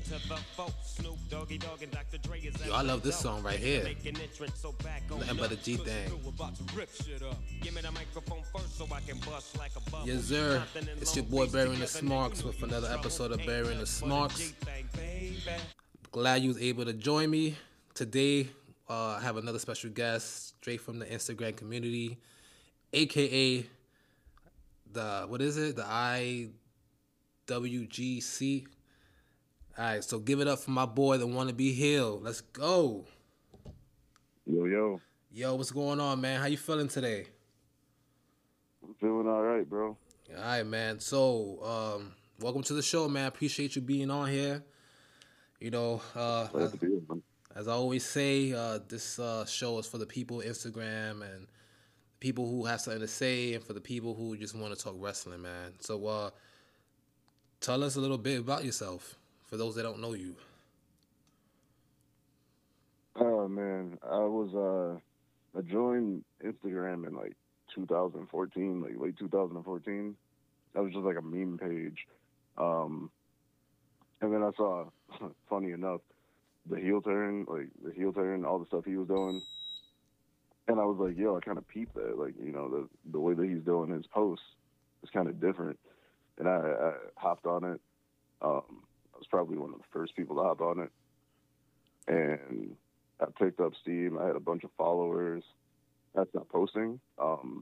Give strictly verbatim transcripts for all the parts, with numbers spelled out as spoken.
Yo, I love this song right here. Nothing but a G thing. Yes, sir. It's your boy Barry and the Smarks with another episode of Barry and the Smarks. Glad you was able to join me today. Uh, I have another special guest straight from the Instagram community, aka the what is it? The I W G C. All right, so give it up for my boy, the wanna be Hill. Let's go. Yo, yo. Yo, what's going on, man? How you feeling today? I'm feeling all right, bro. All right, man. So, um, welcome to the show, man. I appreciate you being on here. You know, uh, Glad to be here, man. as I always say, uh, this uh, show is for the people Instagram and people who have something to say, and for the people who just want to talk wrestling, man. So, uh, tell us a little bit about yourself for those that don't know you. Oh man, I was uh, I joined Instagram in like two thousand fourteen, like late two thousand fourteen. That was just like a meme page, um, and then I saw, funny enough, the heel turn, like the heel turn, all the stuff he was doing, and I was like, yo, I kind of peeped that, like you know, the the way that he's doing his posts is kind of different, and I, I hopped on it. Um, I was probably one of the first people to hop on it, and I picked up steam. I had a bunch of followers. I stopped posting. Um,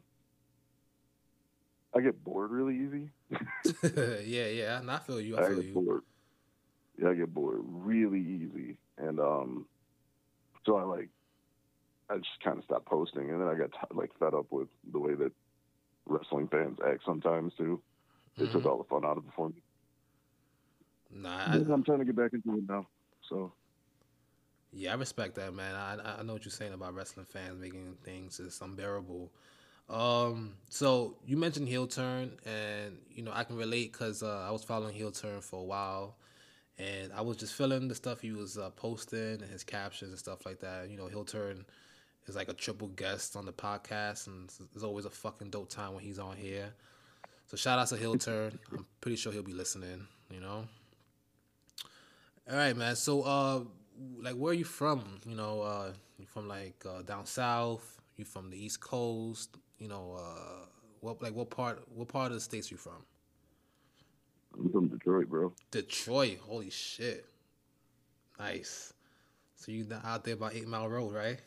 I get bored really easy. yeah, yeah. And I feel you. I I feel get you. bored. Yeah, I get bored really easy, and um, so I like, I just kind of stopped posting, and then I got t- like fed up with the way that wrestling fans act sometimes too. It Mm-hmm. took all the fun out of it for me. Nah, I, But I'm trying to get back into it now. So yeah, I respect that, man. I I know what you're saying about wrestling fans making things just unbearable. Um, so you mentioned heel turn, and you know I can relate because uh, I was following heel turn for a while, and I was just feeling the stuff he was uh, posting and his captions and stuff like that. You know, heel turn is like a triple guest on the podcast, and there's always a fucking dope time when he's on here. So shout out to Hill Turn. I'm pretty sure he'll be listening. You know. All right, man. So, uh, like, where are you from? You know, uh, you from like uh, down south? You from the East Coast? You know, uh, what like what part? What part of the states you from? I'm from Detroit, bro. Detroit. Holy shit. Nice. So you out there by Eight Mile Road, right?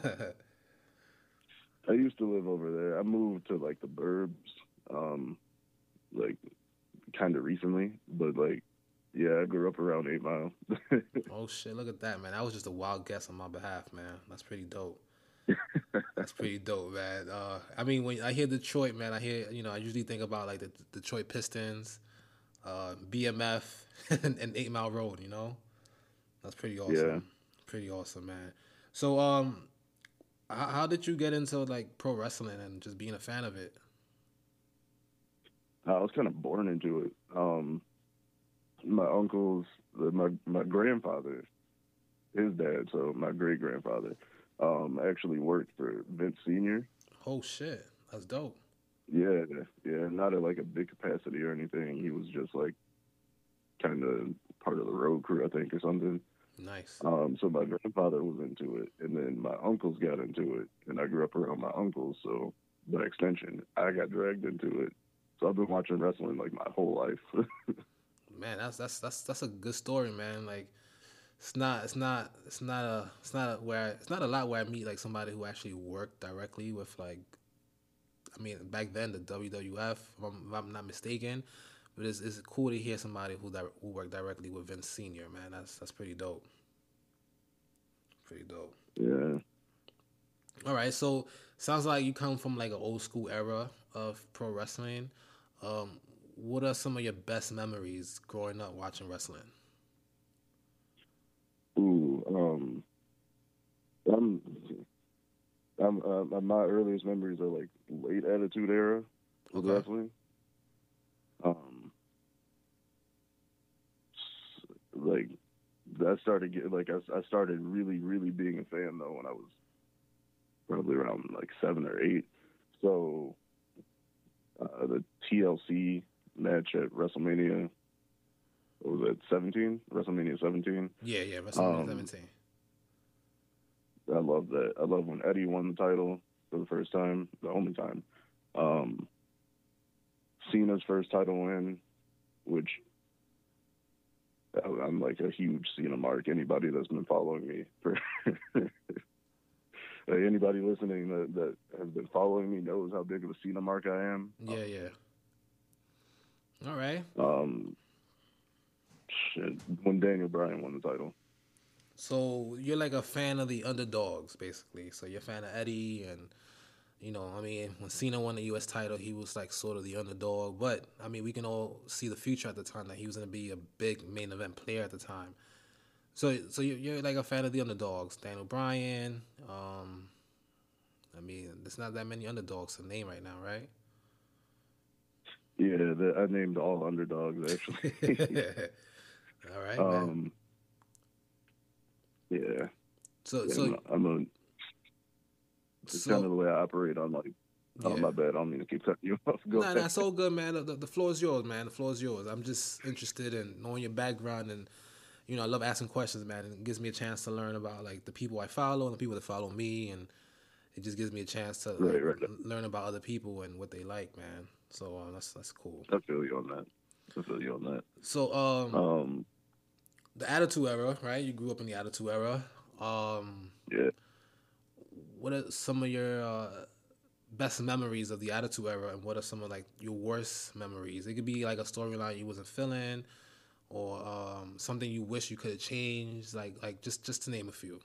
I used to live over there. I moved to like the burbs, um, like kind of recently, but like, yeah, I grew up around Eight Mile. Oh shit! Look at that, man. That was just a wild guess on my behalf, man. That's pretty dope. That's pretty dope, man. Uh, I mean, when I hear Detroit, man, I hear you know I usually think about like the Detroit Pistons, uh, B M F, and, and Eight Mile Road. You know, that's pretty Yeah, awesome. Pretty awesome, man. So, um, how, how did you get into like pro wrestling and just being a fan of it? I was kind of born into it. Um, my uncles, my my grandfather, his dad, so my great grandfather, um, actually worked for Vince Senior. Oh shit, that's dope. Yeah, yeah, not at like a big capacity or anything. He was just like kind of part of the road crew, I think, or something. Nice. Um, so my grandfather was into it, and then my uncles got into it, and I grew up around my uncles. So by extension, I got dragged into it. So I've been watching wrestling like my whole life. Man, that's that's that's that's a good story, man. Like, it's not it's not it's not a it's not a where it's not a lot where I meet like somebody who actually worked directly with like I mean back then the W W F if I'm, if I'm not mistaken, but it's, it's cool to hear somebody who di- who worked directly with Vince Senior. Man, that's that's pretty dope. Pretty dope. Yeah. All right, so sounds like you come from like an old school era of pro wrestling. Um, what are some of your best memories growing up watching wrestling? Ooh. Um. I'm. I'm. Uh, my earliest memories are like late Attitude Era with Okay. wrestling. Um. Like I started getting like I, I started really really being a fan though when I was probably around like seven or eight. So uh, the T L C match at WrestleMania what was it, seventeen? WrestleMania seventeen. Yeah, yeah, WrestleMania Um, seventeen. I love that. I love when Eddie won the title for the first time, the only time. Um, Cena's first title win, which I- I'm like a huge Cena mark. Anybody that's been following me for anybody listening that, that has been following me knows how big of a Cena mark I am. Yeah, yeah. All right. Um, shit, when Daniel Bryan won the title. So you're like a fan of the underdogs, basically. So you're a fan of Eddie, and you know, I mean, when Cena won the U S title, he was like sort of the underdog. But I mean, we can all see the future at the time that he was going to be a big main event player at the time. So, so you're, you're like a fan of the underdogs, Daniel Bryan. Um, I mean, there's not that many underdogs to name right now, right? Yeah, the, I named all underdogs actually. All right, man. um, yeah, So, yeah, so, I'm, I'm a. It's kind of so, the way I operate on like. Oh, yeah. my bad. I don't mean to keep cutting you off. Go Nah, ahead. nah, so good, man. The, the, the floor is yours, man. The floor is yours. I'm just interested in knowing your background, and you know, I love asking questions, man. It gives me a chance to learn about like the people I follow and the people that follow me, and it just gives me a chance to like Right, right. learn about other people and what they like, man. So uh, that's that's cool. I feel you on that. I feel you on that. So um, Um, the Attitude Era, right? You grew up in the Attitude Era. Um, yeah. what are some of your uh, best memories of the Attitude Era, and what are some of like your worst memories? It could be like a storyline you wasn't feeling, or um, something you wish you could have changed. Like like just just to name a few.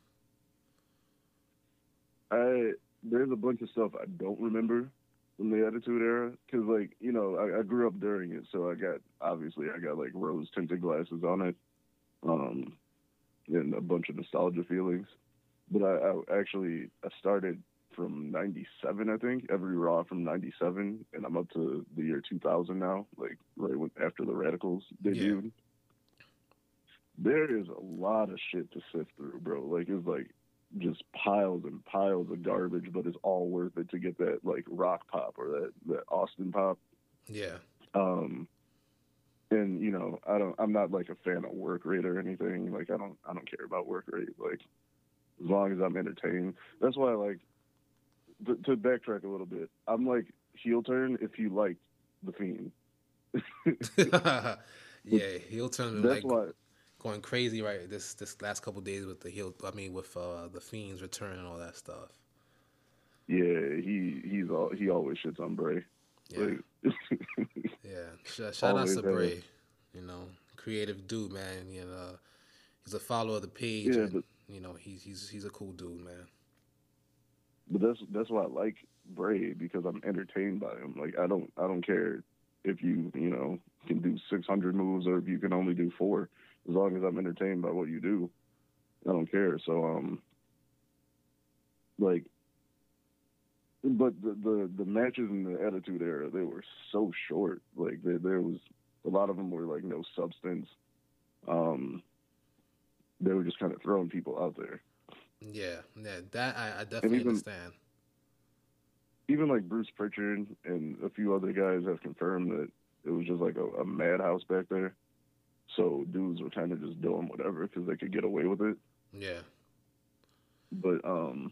I there's a bunch of stuff I don't remember from the Attitude Era because, like, you know, I, I grew up during it, so I got obviously I got like rose tinted glasses on it, um, and a bunch of nostalgia feelings. But I, I actually I started from ninety-seven, I think, every Raw from ninety-seven, and I'm up to the year two thousand now, like right when, after the Radicals debuted. Yeah. There is a lot of shit to sift through, bro. Like, it's like just piles and piles of garbage, but it's all worth it to get that like rock pop or that, that Austin pop. Yeah. Um, and you know, I don't, I'm not like a fan of work rate or anything. Like, I don't, I don't care about work rate. Like, as long as I'm entertained. That's why, like, to, to backtrack a little bit, I'm like heel turn if you like the Fiend. Yeah, heel turn. That's like, why. Going crazy right this this last couple of days with the heel. I mean, with uh, the Fiend's return and all that stuff. Yeah, he he's all he always shits on Bray. Yeah, like, yeah. Shout, shout out to Bray. You know, creative dude, man. You know, he's a follower of the page. Yeah, and, but, you know, he's he's he's a cool dude, man. But that's that's why I like Bray, because I'm entertained by him. Like, I don't I don't care if you you know can do six hundred moves or if you can only do four. As long as I'm entertained by what you do, I don't care. So, um, like, but the, the, the matches in the Attitude Era, they were so short. Like, they, there was, a lot of them were, like, no substance. Um, they were just kind of throwing people out there. Yeah, yeah, that I, I definitely even, understand. Even, like, Bruce Pritchard and a few other guys have confirmed that it was just, like, a, a madhouse back there. So dudes were kind of just doing whatever because they could get away with it. Yeah. But um,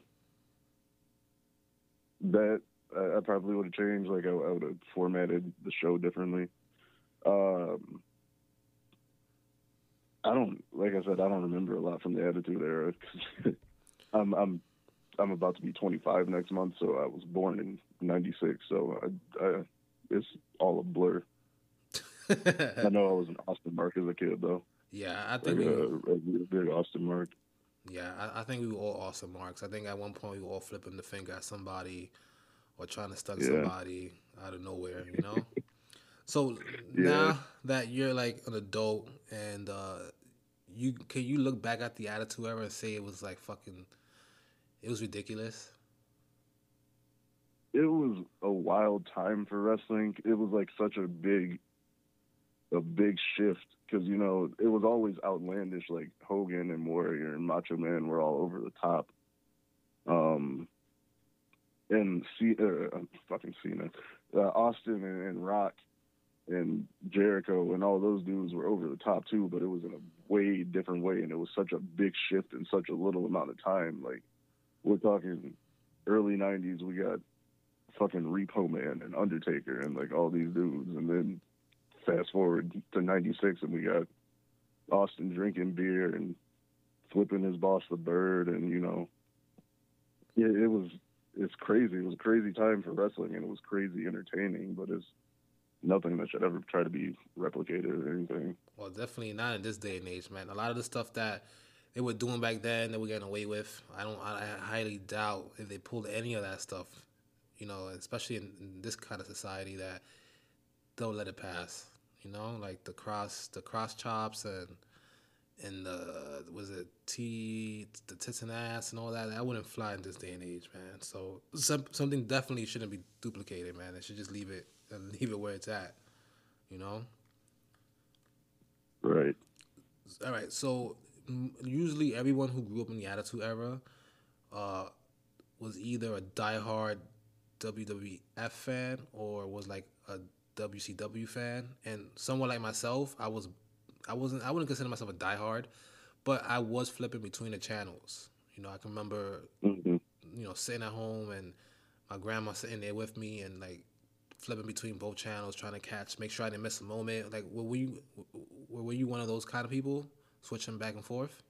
that I, I probably would have changed. Like, I, I would have formatted the show differently. Um, I don't, like I said, I don't remember a lot from the Attitude Era. Cause I'm I'm I'm about to be twenty-five next month, so I was born in ninety-six. So I, I, it's all a blur. I know I was an Austin Mark as a kid, though. Yeah, I think like we a, a big Austin Mark. Yeah, I, I think we were all Austin Marks. I think at one point we were all flipping the finger at somebody or trying to stuck yeah. somebody out of nowhere, you know? So yeah. Now that you're like an adult and uh, you can you look back at the Attitude Era and say it was like fucking, it was ridiculous? It was a wild time for wrestling. It was like such a big, a big shift because, you know, it was always outlandish. Like Hogan and Warrior and Macho Man were all over the top. Um, and C- uh, fucking Cena, uh, Austin and, and Rock and Jericho and all those dudes were over the top too, but it was in a way different way, and it was such a big shift in such a little amount of time. Like we're talking early nineties, we got fucking Repo Man and Undertaker and like all these dudes, and then fast forward to ninety-six, and we got Austin drinking beer and flipping his boss the bird, and you know, it, it was it's crazy. It was a crazy time for wrestling, and it was crazy entertaining, but it's nothing that should ever try to be replicated or anything. Well, definitely not in this day and age, man. A lot of the stuff that they were doing back then, they were getting away with. I don't. I, I highly doubt if they pulled any of that stuff. You know, especially in, in this kind of society, that they'll let it pass. You know, like the cross, the cross chops, and and the was it T the tits and ass and all that. That wouldn't fly in this day and age, man. So some, something definitely shouldn't be duplicated, man. They should just leave it leave it where it's at. You know. Right. All right. So mm, usually everyone who grew up in the Attitude Era uh, was either a diehard W W F fan or was like a W C W fan. And someone like myself, I was, I wasn't, I wouldn't consider myself a diehard, but I was flipping between the channels. You know, I can remember, Mm-hmm. you know, sitting at home and my grandma sitting there with me and like flipping between both channels, trying to catch, make sure I didn't miss a moment. Like, were you, were you one of those kind of people switching back and forth?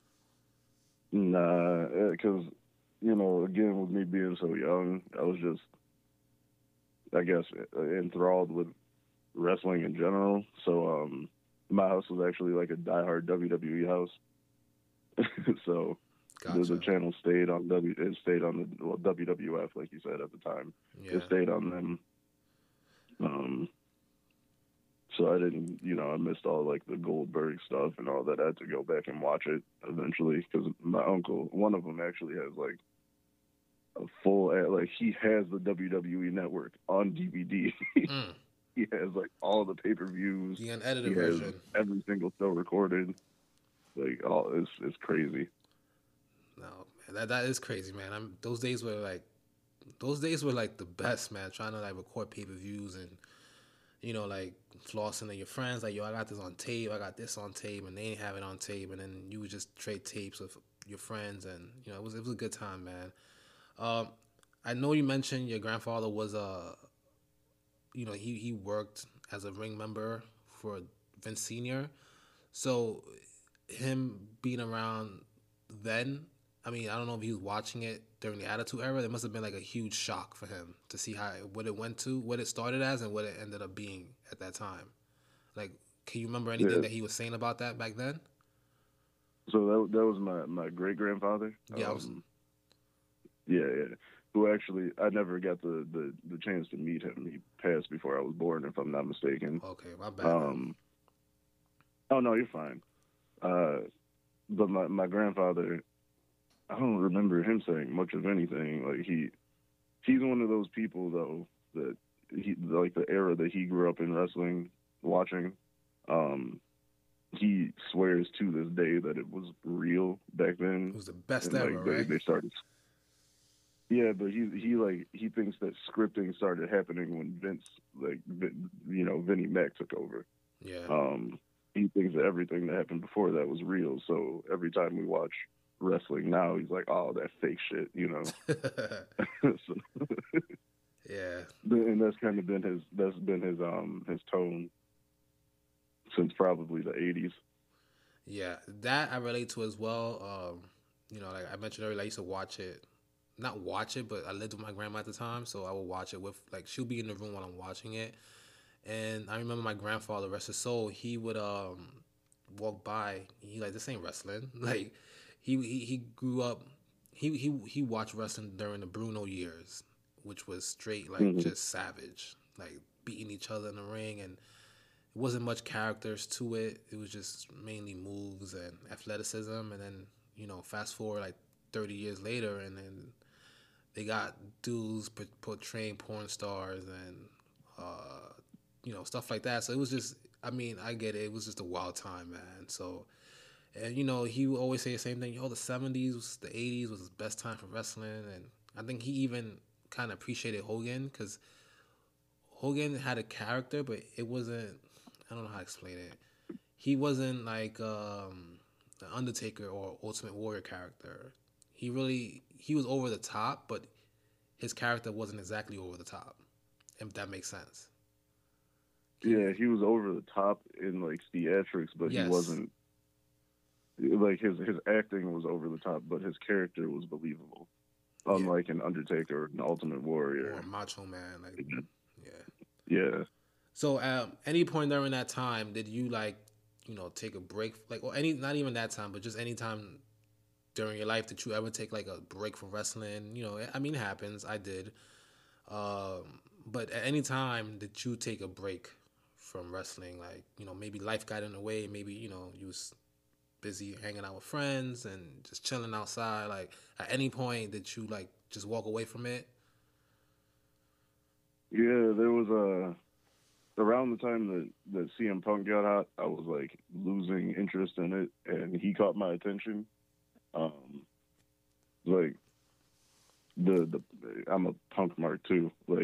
Nah, because you know, again, with me being so young, I was just, I guess, enthralled with wrestling in general. So, um, my house was actually like a diehard W W E house. So the, Gotcha. the channel stayed on W. It stayed on the well, W W F, like you said at the time. It Yeah. stayed on them. Um, so I didn't, you know, I missed all like the Goldberg stuff and all that. I had to go back and watch it eventually because my uncle, one of them, actually has like a full, like he has the W W E Network on D V D. Mm. He has like all the pay per views. The He unedited has version. every single show recorded. Like all, it's it's crazy. No, man, that that is crazy, man. I'm those days were like those days were like the best, man. Trying to like record pay per views and you know like flossing to your friends, like yo, I got this on tape, I got this on tape, and they ain't have it on tape, and then you would just trade tapes with your friends, and you know it was it was a good time, man. Um, I know you mentioned your grandfather was a, you know, he he worked as a ring member for Vince Senior. So him being around then, I mean, I don't know if he was watching it during the Attitude Era. It must have been like a huge shock for him to see how what it went to, what it started as, and what it ended up being at that time. Like, can you remember anything Yeah. that he was saying about that back then? So that that was my my great grandfather. Yeah, I was. Um, yeah, yeah. Who actually I never got the, the the chance to meet him. He passed before I was born, if I'm not mistaken. Okay, my bad, man. Um, oh no, you're fine. Uh, but my my grandfather, I don't remember him saying much of anything. Like he he's one of those people though that he like the era that he grew up in wrestling watching. Um, he swears to this day that it was real back then. It was the best And ever, like they, right? they started. Yeah, but he he like he thinks that scripting started happening when Vince like Vin, you know Vinnie Mac took over. Yeah. Um, he thinks that everything that happened before that was real. So every time we watch wrestling now, he's like, "Oh, that fake shit," you know. So, Yeah. and that's kind of been his that's been his um his tone since probably the eighties. Yeah, that I relate to as well. Um, you know, like I mentioned earlier, I used to watch it, not watch it, but I lived with my grandma at the time, so I would watch it with like she'll be in the room while I'm watching it. And I remember my grandfather, rest his soul, he would um walk by. He like this ain't wrestling. Like he he, he grew up. He he he watched wrestling during the Bruno years, which was straight like Mm-hmm. just savage, like beating each other in the ring, and it wasn't much characters to it. It was just mainly moves and athleticism. And then you know, fast forward like thirty years later, and then they got dudes portraying porn stars and uh, you know stuff like that. So it was just, I mean, I get it. It was just a wild time, man. So and you know, he would always say the same thing. Yo, the seventies, the eighties was the best time for wrestling, and I think he even kind of appreciated Hogan because Hogan had a character, but it wasn't. I don't know how to explain it. He wasn't like um, the Undertaker or Ultimate Warrior character. He really he was over the top, but his character wasn't exactly over the top. If that makes sense. Yeah, he was over the top in like theatrics, but Yes. he wasn't like his his acting was over the top, but his character was believable. Unlike yeah. an Undertaker, an Ultimate Warrior, or Macho Man, like yeah, yeah. So, at um, any point during that time, did you like, you know, take a break, like, or any, not even that time, but just any time during your life, did you ever take like a break from wrestling? You know, I mean, it happens. I did. Um, but at any time, did you take a break from wrestling? Like, you know, maybe life got in the way. Maybe, you know, you was busy hanging out with friends and just chilling outside. Like, at any point, did you like just walk away from it? Yeah, there was a. Around the time that, that C M Punk got hot, I was like losing interest in it, and he caught my attention. Um, like the the I'm a punk mark too, like,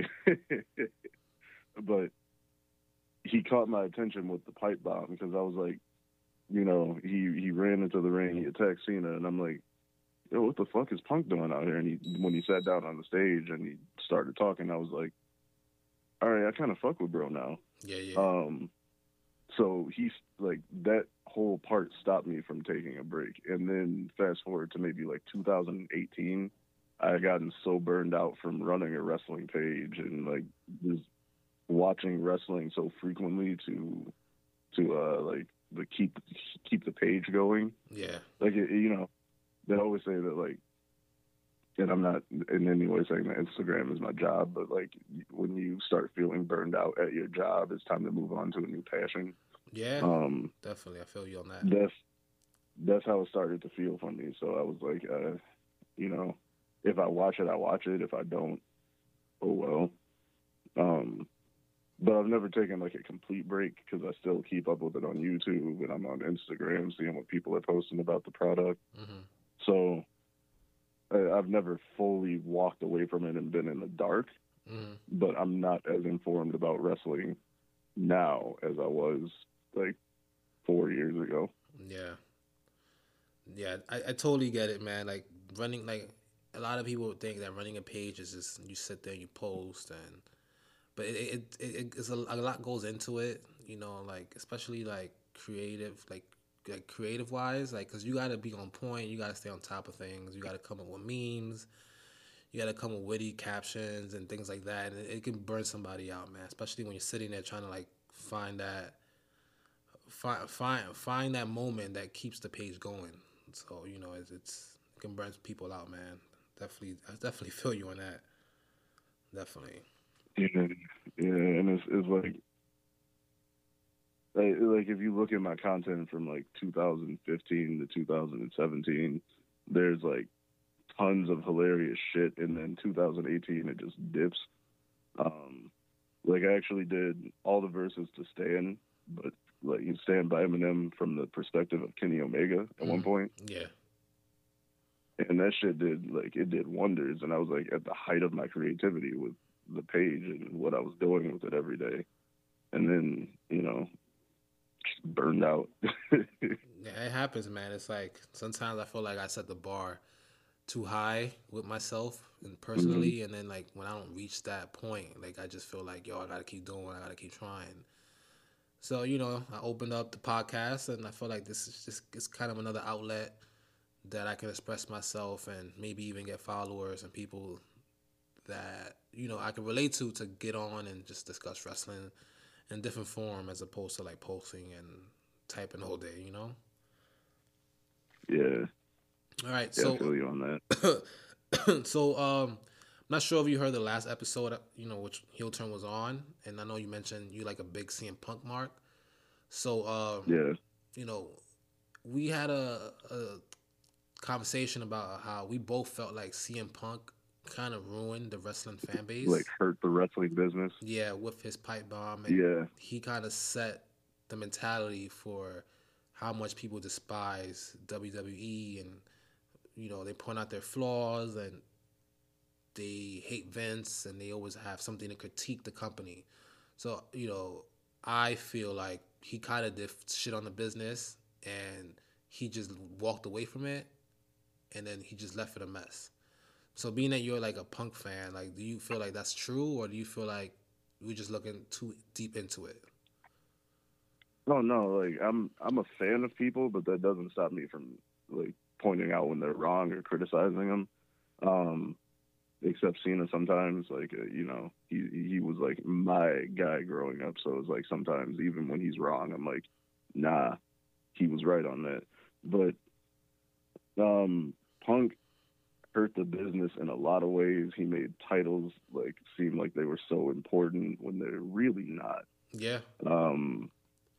but he caught my attention with the pipe bomb because I was like, you know, he he ran into the ring, he attacked Cena, and I'm like, yo, what the fuck is Punk doing out here? And he when he sat down on the stage and he started talking, I was like, all right, I kind of fuck with bro now. Yeah, yeah. Um, so he's like that whole part stopped me from taking a break, and then fast forward to maybe like two thousand eighteen, I had gotten so burned out from running a wrestling page and like just watching wrestling so frequently to to uh like the keep keep the page going. Yeah, like it, you know, they always say that like. And I'm not in any way saying that Instagram is my job, but like when you start feeling burned out at your job, it's time to move on to a new passion. Yeah, um, definitely. I feel you on that. That's that's how it started to feel for me. So I was like, uh, you know, if I watch it, I watch it. If I don't, oh well. Um, but I've never taken like a complete break because I still keep up with it on YouTube and I'm on Instagram seeing what people are posting about the product. Mm-hmm. So. I've never fully walked away from it and been in the dark, mm-hmm. but I'm not as informed about wrestling now as I was like four years ago. Yeah. Yeah, I, I totally get it, man. Like running, like a lot of people think that running a page is just you sit there and you post, and but it it, it it's a, a lot goes into it, you know, like especially like creative, like like creative wise, like because you got to be on point, you got to stay on top of things, you got to come up with memes, you got to come with witty captions and things like that, and it, it can burn somebody out, man. Especially when you're sitting there trying to like find that find find find that moment that keeps the page going. So you know, it's, it's it can burn people out, man. Definitely, I definitely feel you on that. Definitely. Yeah, yeah, and it's it's like. Like if you look at my content from like two thousand fifteen to two thousand seventeen, there's like tons of hilarious shit, and then two thousand eighteen it just dips. Um, like I actually did all the verses to Stan, but like you Stan by Eminem from the perspective of Kenny Omega at mm. one point. Yeah. And that shit did like it did wonders, and I was like at the height of my creativity with the page and what I was doing with it every day, and then you know. Burned out. Yeah, it happens, man. It's like sometimes I feel like I set the bar too high with myself and personally, mm-hmm. and then like when I don't reach that point, like I just feel like yo, I gotta keep doing, I gotta keep trying. So you know, I opened up the podcast, and I feel like this is just it's kind of another outlet that I can express myself and maybe even get followers and people that you know I can relate to to get on and just discuss wrestling in different form as opposed to like posting and typing all day, you know? Yeah. All right. Yeah, so I feel you on that. so um I'm not sure if you heard the last episode, you know, which Heel Turn was on, and I know you mentioned you like a big C M Punk mark. So um yeah. you know, we had a, a conversation about how we both felt like C M Punk kind of ruined the wrestling fan base, like hurt the wrestling business. Yeah, with his pipe bomb, and yeah, he kind of set the mentality for how much people despise W W E, and you know they point out their flaws, and they hate Vince, and they always have something to critique the company. So, you know, I feel like he kind of did shit on the business and he just walked away from it and then he just left it a mess. So, being that you're like a Punk fan, like, do you feel like that's true or do you feel like we're just looking too deep into it? No, no, like I'm I'm a fan of people, but that doesn't stop me from like pointing out when they're wrong or criticizing them. Um, except Cena sometimes, like uh, you know, he he was like my guy growing up, so it's like sometimes even when he's wrong, I'm like, nah, he was right on that. But um, Punk hurt the business in a lot of ways. He made titles like seem like they were so important when they're really not. Yeah. Um,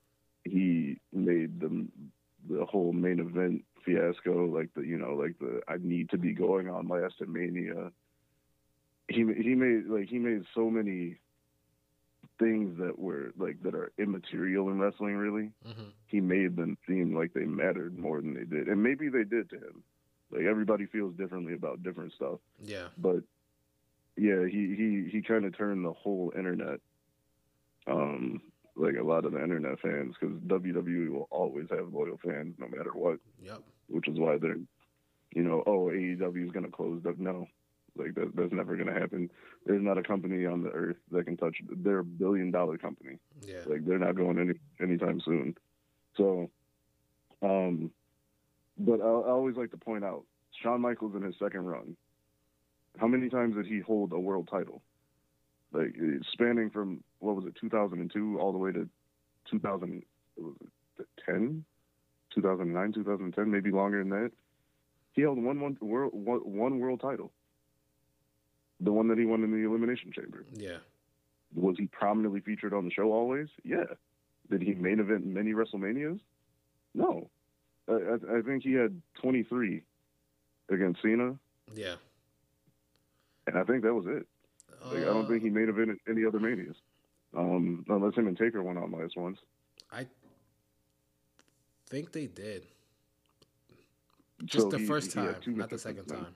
he made the the whole main event fiasco, like the you know, like the I need to be going on last at Mania. He he made like he made so many things that were like that are immaterial in wrestling. Really, Mm-hmm. he made them seem like they mattered more than they did, and maybe they did to him. Like everybody feels differently about different stuff. Yeah. But yeah, he he he kind of turned the whole internet, um, like a lot of the internet fans, because W W E will always have loyal fans no matter what. Yep. Which is why they're, you know, oh, A E W is going to close. Up. No, like that, that's never going to happen. There's not a company on the earth that can touch. They're a billion dollar company. Yeah. Like they're not going any anytime soon. So, um, but I, I always like to point out Shawn Michaels in his second run. How many times did he hold a world title? Like spanning from what was it, two thousand two all the way to two thousand ten, two thousand nine, two thousand ten, maybe longer than that. He held one, one world one, one world title, the one that he won in the Elimination Chamber. Yeah. Was he prominently featured on the show always? Yeah. Did he main event many WrestleManias? No. I, I, I think he had twenty-three against Cena. Yeah. And I think that was it. Like, uh, I don't think he main evented any other Manias. Um, unless him and Taker went on last once. I think they did. Just so the he, first he time, not the second time.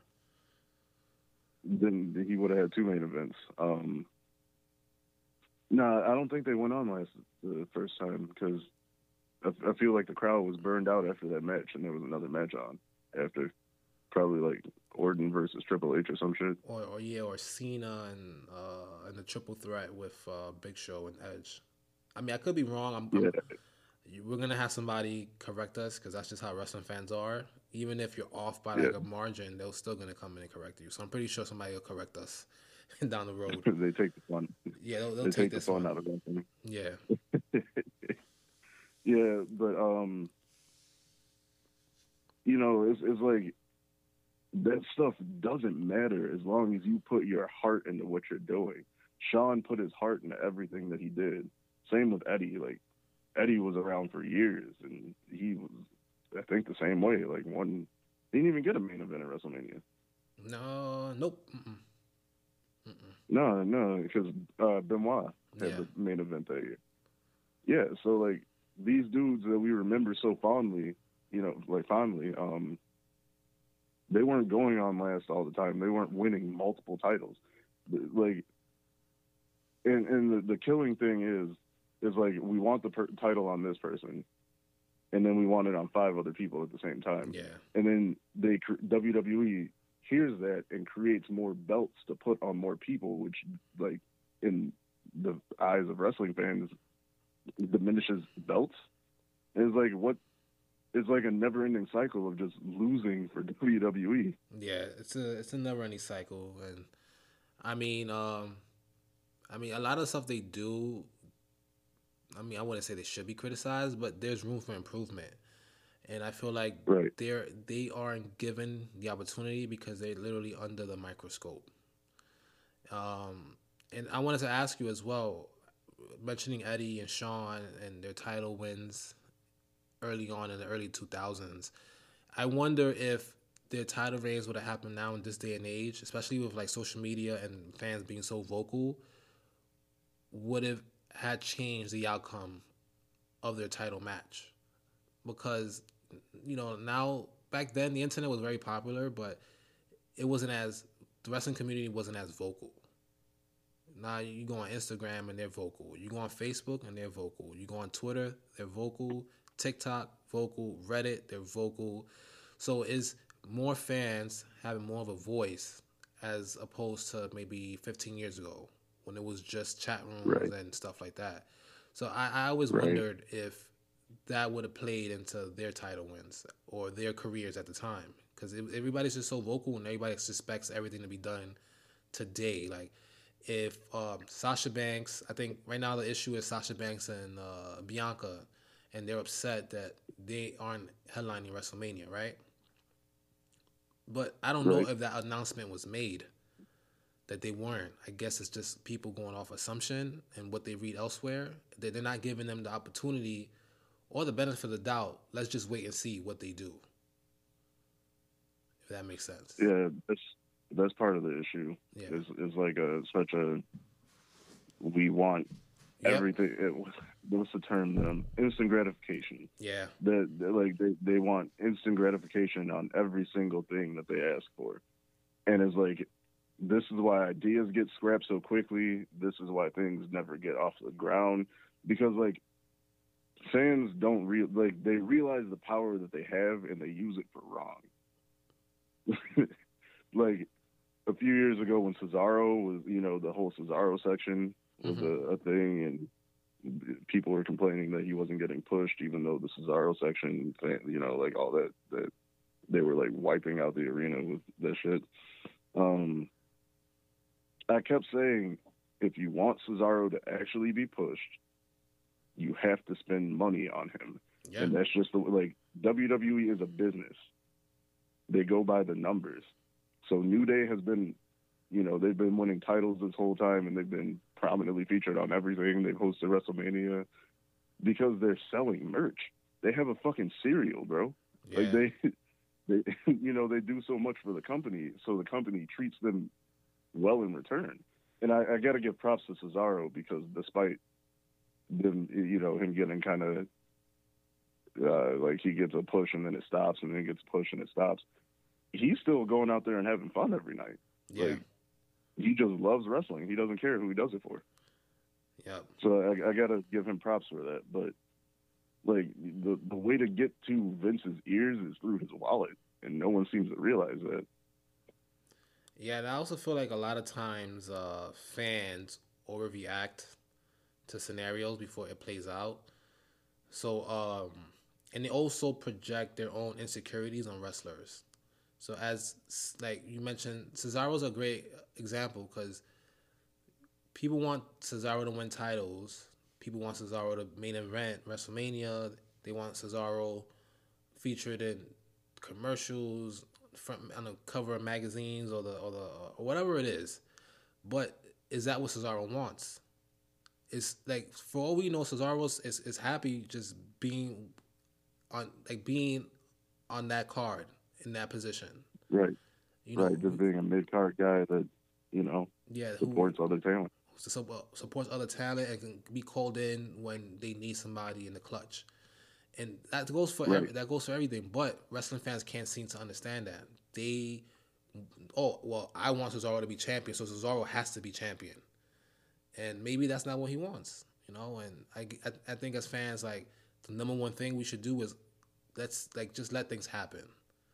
Then he would have had two main events. Um, no, nah, I don't think they went on last the first time because I, I feel like the crowd was burned out after that match, and there was another match on after, probably like Orton versus Triple H or some shit. Or, or yeah, or Cena and uh, and the triple threat with uh, Big Show and Edge. I mean, I could be wrong. I'm, yeah. I'm we're gonna have somebody correct us because that's just how wrestling fans are. Even if you're off by like yeah. a margin, they're still gonna come in and correct you. So I'm pretty sure somebody will correct us down the road. they take the fun. Yeah, they'll, they'll they take, take this the fun one. out of wrestling. Yeah. yeah, but um, you know, it's it's like that stuff doesn't matter as long as you put your heart into what you're doing. Shawn put his heart into everything that he did. Same with Eddie. Like Eddie was around for years, and he was, I think, the same way. Like one, he didn't even get a main event at WrestleMania. No, nope. Mm-mm. Mm-mm. No, no, because uh, Benoit had yeah. the main event that year. Yeah, so like these dudes that we remember so fondly, you know, like fondly, um, they weren't going on last all the time. They weren't winning multiple titles. Like, and and the, the killing thing is, is like we want the per- title on this person, and then we want it on five other people at the same time. Yeah. And then they W W E hears that and creates more belts to put on more people, which, like, in the eyes of wrestling fans, diminishes belts. And it's like what it's like a never-ending cycle of just losing for W W E. Yeah, it's a it's a never-ending cycle, and I mean, um, I mean, a lot of stuff they do. I mean, I wouldn't say they should be criticized, but there's room for improvement, and I feel like right. they're they aren't given the opportunity because they're literally under the microscope. Um, and I wanted to ask you as well, mentioning Eddie and Shawn and their title wins early on in the early two thousands. I wonder if their title reigns would have happened now in this day and age, especially with like social media and fans being so vocal, would have had changed the outcome of their title match. Because, you know, now, back then the internet was very popular, but it wasn't as, the wrestling community wasn't as vocal. Now you go on Instagram and they're vocal. You go on Facebook and they're vocal. You go on Twitter, they're vocal. TikTok, vocal. Reddit, they're vocal. So is more fans having more of a voice as opposed to maybe fifteen years ago when it was just chat rooms Right. and stuff like that. So I, I always Right. wondered if that would have played into their title wins or their careers at the time because everybody's just so vocal and everybody expects everything to be done today. Like if um, Sasha Banks, I think right now the issue is Sasha Banks and uh, Bianca, and they're upset that they aren't headlining WrestleMania, right? But I don't know Right. if that announcement was made that they weren't. I guess it's just people going off assumption and what they read elsewhere. That they're not giving them the opportunity or the benefit of the doubt. Let's just wait and see what they do. If that makes sense. Yeah, that's that's part of the issue. Yeah. Is is like a such a we want Yep. everything. It, what's the term? Um, instant gratification. Yeah. That like they, they want instant gratification on every single thing that they ask for, and it's like this is why ideas get scrapped so quickly. This is why things never get off the ground because like fans don't real like they realize the power that they have and they use it for wrong. Like a few years ago when Cesaro was, you know, the whole Cesaro section was Mhm. a, a thing, and people were complaining that he wasn't getting pushed, even though the Cesaro section, you know, like all that, that they were like wiping out the arena with that shit. Um, I kept saying, if you want Cesaro to actually be pushed, you have to spend money on him. Yeah. And that's just the, like, W W E is a business. They go by the numbers. So New Day has been, you know, they've been winning titles this whole time, and they've been prominently featured on everything. They've hosted WrestleMania because they're selling merch. They have a fucking cereal, bro. Yeah. Like they, they, you know, they do so much for the company, so the company treats them well in return. And I, I got to give props to Cesaro because despite them, you know, him getting kind of uh, like he gets a push and then it stops, and then he gets a push and it stops. He's still going out there and having fun every night. Yeah. Like, he just loves wrestling. He doesn't care who he does it for. Yep. So I, I got to give him props for that. But like the the way to get to Vince's ears is through his wallet, and no one seems to realize that. Yeah, and I also feel like a lot of times uh, fans overreact to scenarios before it plays out. So, um, and they also project their own insecurities on wrestlers. So, as like you mentioned, Cesaro's a great example because people want Cesaro to win titles. People want Cesaro to main event WrestleMania. They want Cesaro featured in commercials, front on the cover of magazines or the or the or whatever it is. But is that what Cesaro wants? It's like for all we know, Cesaro is, is happy just being on like being on that card in that position. Right. You know, right. Just being a mid card guy that, you know, yeah, supports who, other talent. Supports other talent and can be called in when they need somebody in the clutch. And that goes for right. every, that goes for everything. But wrestling fans can't seem to understand that. They, oh well, I want Cesaro to be champion, so Cesaro has to be champion. And maybe that's not what he wants, you know. And I, I, I think as fans, like the number one thing we should do is let's like just let things happen,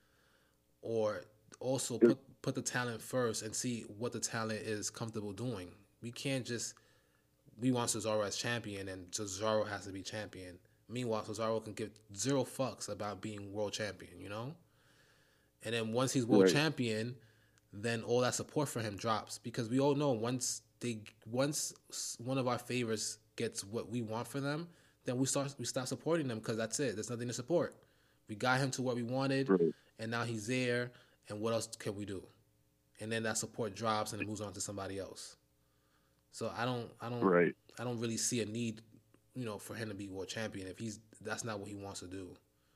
or also put put the talent first and see what the talent is comfortable doing. We can't just we want Cesaro as champion and Cesaro has to be champion. Meanwhile, Cesaro can give zero fucks about being world champion, you know? And then once he's world right. champion, then all that support for him drops because we all know once they once one of our favorites gets what we want for them, then we start we start supporting them because that's it. There's nothing to support. We got him to what we wanted, right. and now he's there. And what else can we do? And then that support drops and it moves on to somebody else. So I don't, I don't, right. I don't really see a need, you know, for him to be world champion if he's that's not what he wants to do.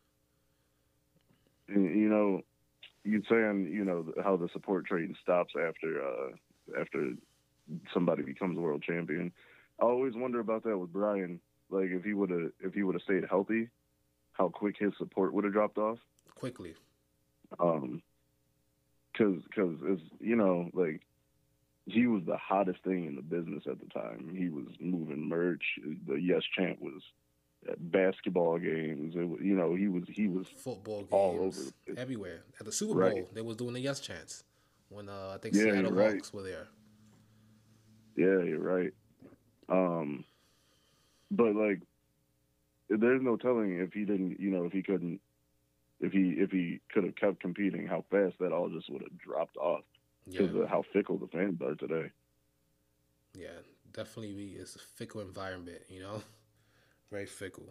You know, you're saying, you know, how the support train stops after uh, after somebody becomes world champion. I always wonder about that with Bryan. Like if he would have if he would have stayed healthy, how quick his support would have dropped off. Quickly. Um, cause, cause it's, you know, like he was the hottest thing in the business at the time. He was moving merch. The Yes Chant was at basketball games. It was, you know, he was he was Football all over games the place. everywhere. At the Super Right. Bowl, they was doing the Yes chants when uh, I think Yeah, Seattle you're right. Hawks were there. Yeah, you're right. Um, but like, there's no telling if he didn't, you know, if he couldn't, if he if he could have kept competing, how fast that all just would have dropped off Yeah, because of how fickle the fans are today. yeah, definitely. Be it's a fickle environment, you know, very fickle.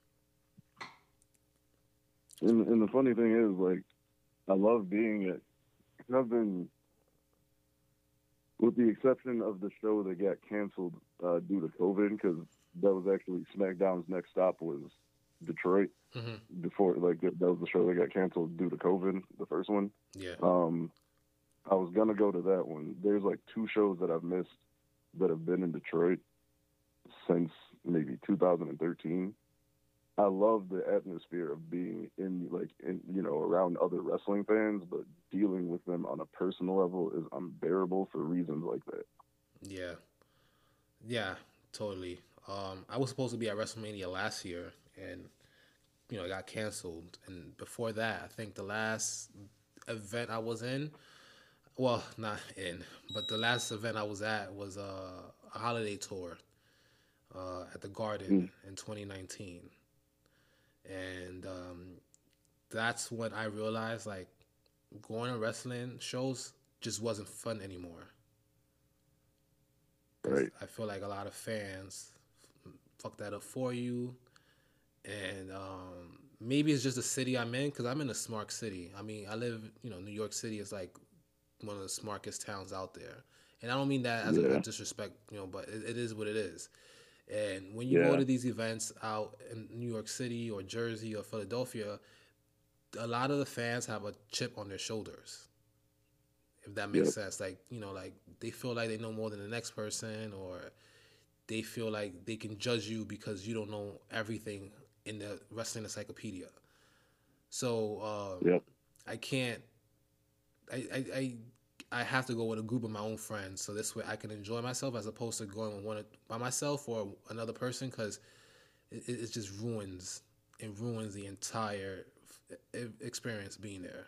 And, and the funny thing is, like, I love being it. I've been, with the exception of the show that got canceled uh, due to COVID, because that was actually SmackDown's next stop was Detroit. Hmm. Before, like, that was the show that got canceled due to COVID, the first one. Yeah, Um, I was gonna go to that one. There's like two shows that I've missed that have been in Detroit since maybe two thousand thirteen. I love the atmosphere of being in like in you know around other wrestling fans, but dealing with them on a personal level is unbearable for reasons like that. yeah, yeah, totally. Um, I was supposed to be at WrestleMania last year, and you know, it got canceled. And before that, I think the last event I was in, well, not in, but the last event I was at was uh, a holiday tour uh, at the Garden Mm, in twenty nineteen, and um, that's when I realized like going to wrestling shows just wasn't fun anymore because right. I feel like a lot of fans fuck that up for you, and um, maybe it's just the city I'm in because I'm in a smart city. I mean, I live, you know, New York City is like one of the smartest towns out there, and I don't mean that as a no Yeah. disrespect, you know, but it, it is what it is. And when you go Yeah. to these events out in New York City or Jersey or Philadelphia, a lot of the fans have a chip on their shoulders. If that makes Yep. sense, like you know, like they feel like they know more than the next person, or they feel like they can judge you because you don't know everything in the wrestling encyclopedia. So um, Yep. I can't. I, I I I have to go with a group of my own friends, so this way I can enjoy myself as opposed to going with one by myself or another person because it, it just ruins it ruins the entire experience being there.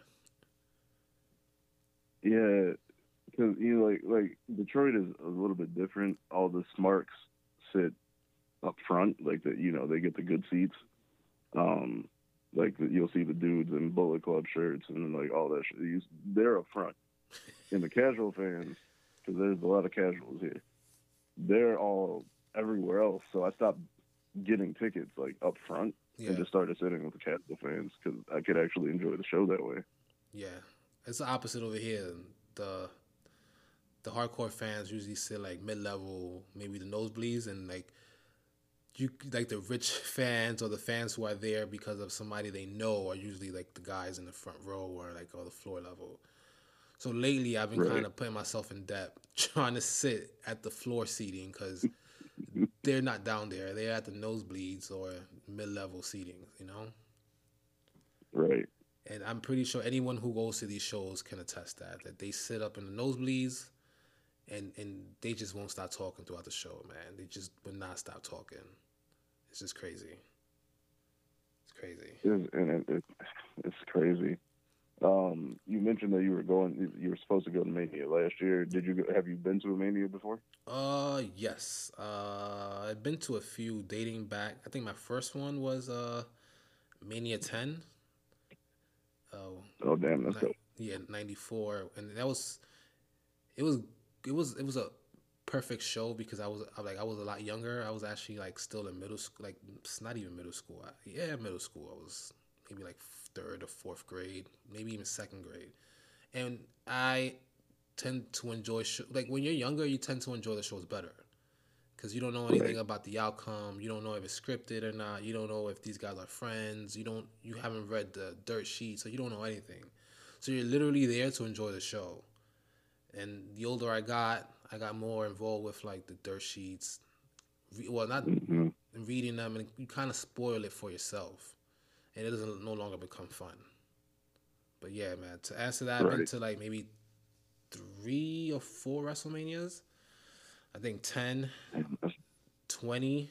Yeah. Because you know, like like Detroit is a little bit different. All the smarks sit up front, like that. You know, they get the good seats. Um, like the, you'll see the dudes in Bullet Club shirts and like all that shit. You, they're up front. And the casual fans, because there's a lot of casuals here, they're all everywhere else. So I stopped getting tickets like up front and Yeah, just started sitting with the casual fans because I could actually enjoy the show that way. yeah. It's the opposite over here. The the hardcore fans usually sit like mid level, maybe the nosebleeds, and like you like the rich fans or the fans who are there because of somebody they know are usually like the guys in the front row or like on the floor level. So lately, I've been kind Right. of putting myself in debt, trying to sit at the floor seating because they're not down there; they're at the nosebleeds or mid-level seating, you know. Right. And I'm pretty sure anyone who goes to these shows can attest that that they sit up in the nosebleeds and and they just won't stop talking throughout the show, man. They just will not stop talking. It's just crazy. It's crazy. It's, and it, it, it's crazy. Um, you mentioned that you were going, you were supposed to go to Mania last year. Did you go, have you been to a Mania before? Uh, yes. Uh, I've been to a few dating back. I think my first one was uh Mania ten. Oh, Oh, damn, that's ni- dope. yeah, ninety four, and that was it was it was it was a perfect show because I was I, like I was a lot younger. I was actually like still in middle school, like it's not even middle school. I, yeah, middle school. I was maybe like third or fourth grade, maybe even second grade, and I tend to enjoy show, like when you're younger, you tend to enjoy the shows better because you don't know anything Right. about the outcome. You don't know if it's scripted or not. You don't know if these guys are friends. You don't. You haven't read the dirt sheet, so you don't know anything. So you're literally there to enjoy the show. And the older I got, I got more involved with like the dirt sheets. Well, not Hmm. reading them, and you kind of spoil it for yourself, and it doesn't no longer become fun. But yeah, man. To answer that, I've been Right. to like maybe three or four WrestleManias. I think ten, twenty,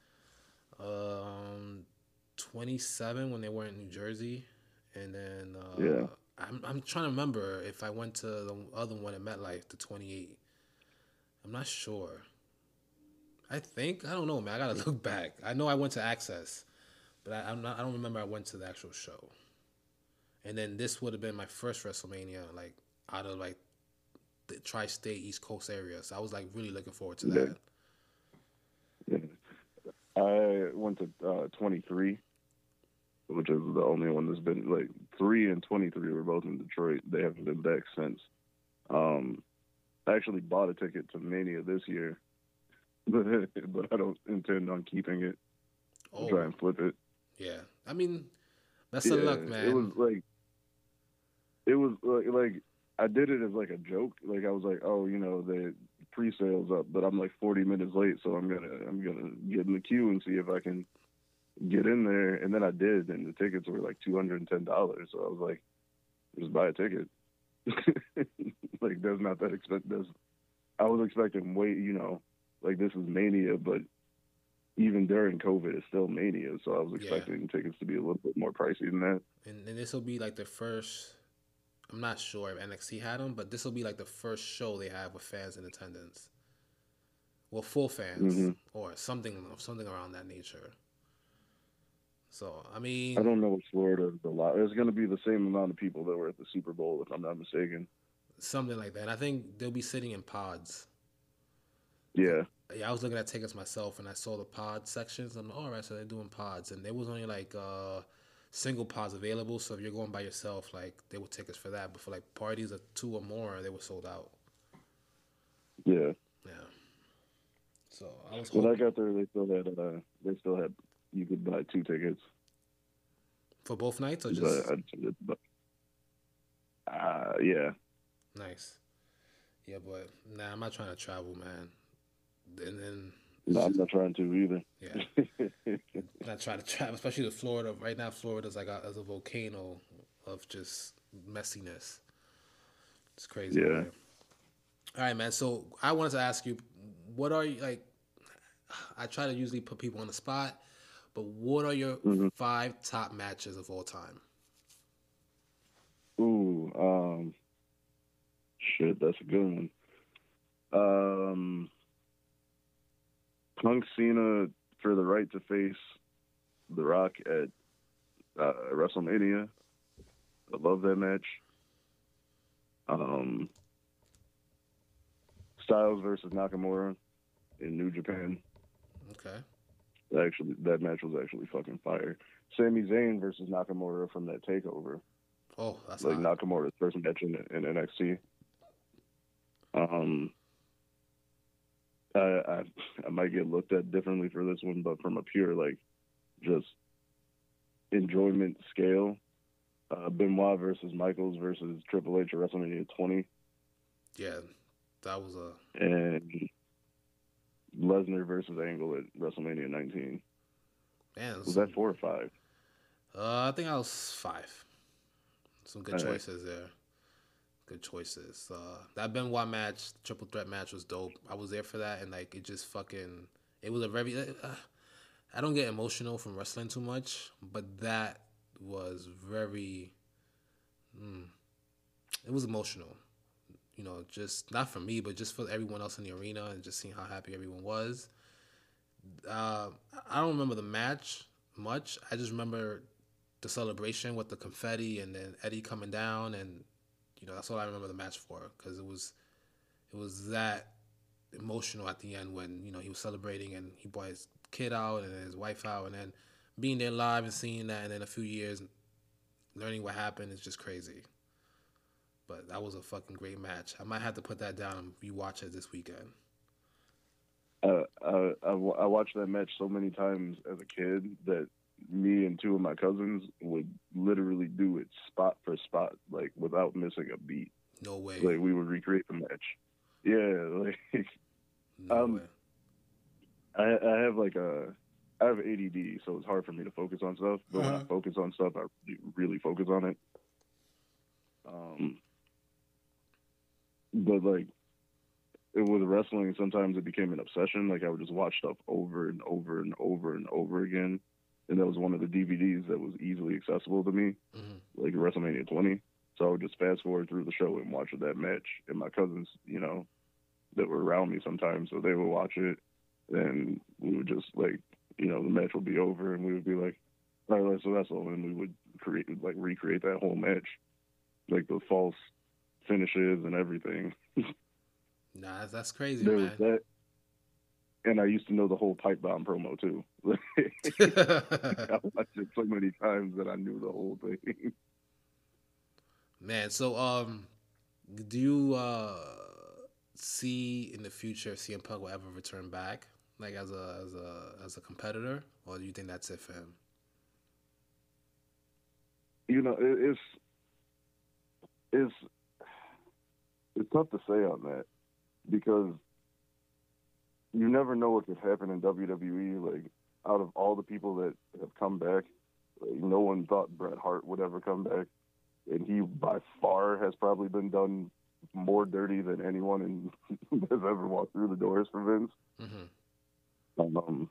um, twenty-seven when they were in New Jersey. And then uh, Yeah. I'm, I'm trying to remember if I went to the other one at MetLife, the twenty-eight. I'm not sure. I think, I don't know, man. I got to look back. I know I went to Access, but I, I'm not, I don't remember I went to the actual show. And then this would have been my first WrestleMania, like, out of, like, the tri-state East Coast area. So I was, like, really looking forward to that. Yeah. yeah. I went to uh, twenty-three, which is the only one that's been, like, three and twenty-three were both in Detroit. They haven't been back since. Um, I actually bought a ticket to Mania this year, but, but I don't intend on keeping it. I'll Oh, try and flip it. yeah. I mean, best Yeah, of luck, man. it was like, it was like, like, I did it as like a joke. Like I was like, oh, you know, the pre-sales up, but I'm like forty minutes late, so I'm gonna, I'm gonna get in the queue and see if I can get in there. And then I did, and the tickets were like two hundred and ten dollars. So I was like, just buy a ticket. Like that's not that expensive. I was expecting way, you know, like this is Mania, but even during COVID, it's still Mania. So I was expecting yeah. tickets to be a little bit more pricey than that. And, and this will be like the first. I'm not sure if N X T had them, but this will be like the first show they have with fans in attendance. Well, full fans mm-hmm. or something, something around that nature. So I mean, I don't know what Florida is a lot. It's going to be the same amount of people that were at the Super Bowl, if I'm not mistaken. Something like that. And I think they'll be sitting in pods. Yeah. Yeah, I was looking at tickets myself, and I saw the pod sections. I'm like, all right, so they're doing pods, and there was only like uh, single pods available. So if you're going by yourself, like they were tickets for that. But for like parties of two or more, they were sold out. Yeah. Yeah. So I was. When I got there, they still had. Uh, they still had. You could buy two tickets for both nights, or just. But, but, uh, yeah. Nice. Yeah, but nah, I'm not trying to travel, man. And then no, I'm not trying to either. Yeah, not trying to travel, especially to Florida. Right now, Florida's like a, as a volcano of just messiness. It's crazy. Yeah. Man. All right, man. So I wanted to ask you, what are you like? I try to usually put people on the spot, but what are your mm-hmm. five top matches of all time? Ooh, um, shit, that's a good one. Um. Punk Cena for the right to face The Rock at uh, WrestleMania. I love that match. Um, Styles versus Nakamura in New Japan. Okay. Actually, that match was actually fucking fire. Sami Zayn versus Nakamura from that takeover. Oh, that's like hot. Nakamura's first match in, in N X T. Um. I, I I might get looked at differently for this one, but from a pure like just enjoyment scale, uh, Benoit versus Michaels versus Triple H at WrestleMania twenty. Yeah, that was a and Lesnar versus Angle at WrestleMania nineteen. Man, was some... that four or five? Uh, I think I was five. Some good All choices right. there. Good choices. Uh, that Benoit match, triple threat match, was dope. I was there for that, and like it just fucking. It was a very. Uh, I don't get emotional from wrestling too much, but that was very. Mm, it was emotional, you know. Just not for me, but just for everyone else in the arena, and just seeing how happy everyone was. Uh, I don't remember the match much. I just remember the celebration with the confetti, and then Eddie coming down and. You know, that's all I remember the match for, because it was, it was that emotional at the end when, you know, he was celebrating and he brought his kid out and his wife out, and then being there live and seeing that, and then a few years learning what happened is just crazy. But that was a fucking great match. I might have to put that down and rewatch it this weekend. Uh, I, I, I watched that match so many times as a kid that me and two of my cousins would literally do it spot for spot, like without missing a beat. No way. Like we would recreate the match. Yeah, like no um, way. I I have like a I have A D D, so it's hard for me to focus on stuff. But uh-huh. when I focus on stuff, I really, really focus on it. Um, but like it, with wrestling, sometimes it became an obsession. Like I would just watch stuff over and over and over and over again. And that was one of the D V Ds that was easily accessible to me, Mm-hmm. like WrestleMania twenty. So I would just fast forward through the show and watch that match. And my cousins, you know, that were around me sometimes, so they would watch it. And we would just like, you know, the match would be over, and we would be like, all right, let's wrestle, and we would create like recreate that whole match, like the false finishes and everything. Nah, that's, that's crazy, There was man. that, and I used to know the whole pipe bomb promo too. I watched it so many times that I knew the whole thing. Man, so um, do you uh see in the future C M Punk will ever return back, like as a as a as a competitor, or do you think that's it for him? You know, it, it's it's it's tough to say on that because you never know what could happen in W W E. Like, out of all the people that have come back, like, no one thought Bret Hart would ever come back, and he by far has probably been done more dirty than anyone in, has ever walked through the doors for Vince. Mm-hmm. Um,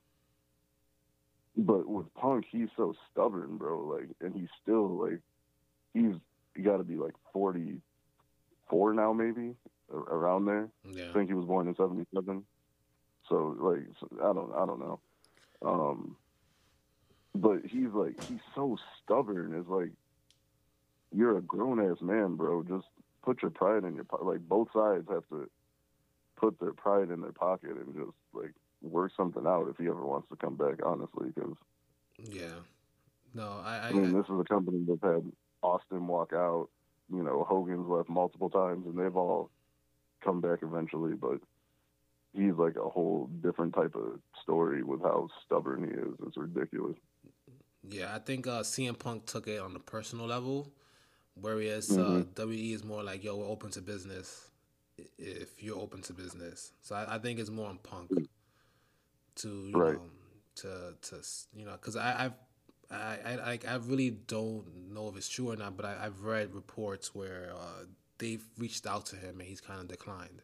but with Punk, he's so stubborn, bro. Like, and he's still like, he's got to be like forty-four now, maybe around there. Yeah. I think he was born in seventy-seven. So like, I don't, I don't know. Um, but he's like, he's so stubborn. It's like, you're a grown ass man, bro. Just put your pride in your pocket. Like, both sides have to put their pride in their pocket and just like work something out if he ever wants to come back. Honestly, because Yeah. No, I I, I mean, this is a company that's had Austin walk out. You know, Hogan's left multiple times, and they've all come back eventually. But he's like a whole different type of story with how stubborn he is. It's ridiculous. yeah, I think uh, C M Punk took it on a personal level, whereas Mm-hmm. uh, W W E is more like, yo, we're open to business if you're open to business. So I, I think it's more on Punk to you Right. know to to you know because I I've, I I I I really don't know if it's true or not, but I, I've read reports where uh, they've reached out to him and he's kind of declined.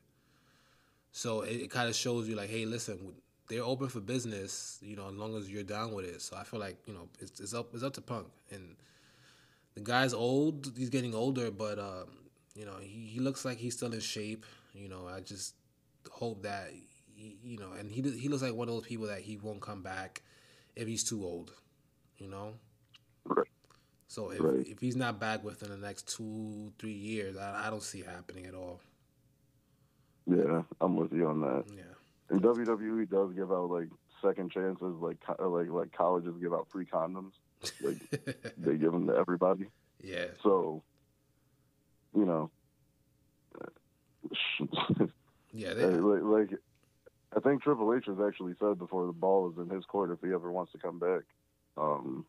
So it, it kind of shows you like, hey, listen, they're open for business, you know, as long as you're down with it. So I feel like you know it's, it's up it's up to Punk, and the guy's old. He's getting older, but um, you know he, he looks like he's still in shape. You know, I just hope that he, you know, and he he looks like one of those people that he won't come back if he's too old. You know, Right. so if Right. if he's not back within the next two three years, I, I don't see it happening at all. Yeah, I'm with you on that. Yeah. And W W E does give out like second chances, like like like colleges give out free condoms. Like they give them to everybody. Yeah. So, you know, Yeah. They, like, like I think Triple H has actually said before the ball is in his court if he ever wants to come back. Um,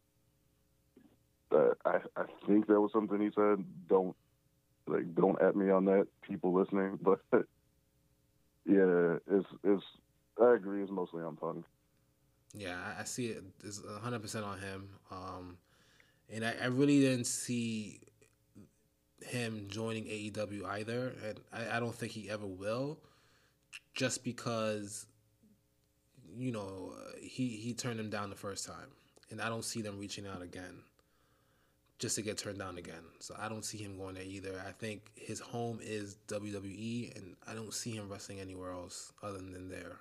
uh, I I think that was something he said. Don't like don't at me on that, people listening. But yeah, it's it's I agree. It's mostly on Punk. yeah, I, I see it. It's one hundred percent on him. Um, and I, I really didn't see him joining A E W either, and I, I don't think he ever will, just because you know he he turned him down the first time, and I don't see them reaching out again just to get turned down again. So I don't see him going there either. I think his home is W W E, and I don't see him wrestling anywhere else other than there.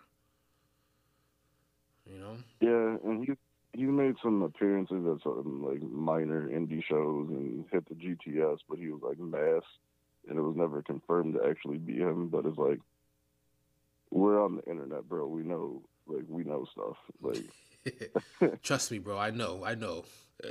You know? Yeah, and he he made some appearances at some like minor indie shows and hit the G T S, but he was like masked, and it was never confirmed to actually be him. But it's like we're on the internet, bro. We know, like we know stuff. Like, Trust me, bro. I know. I know.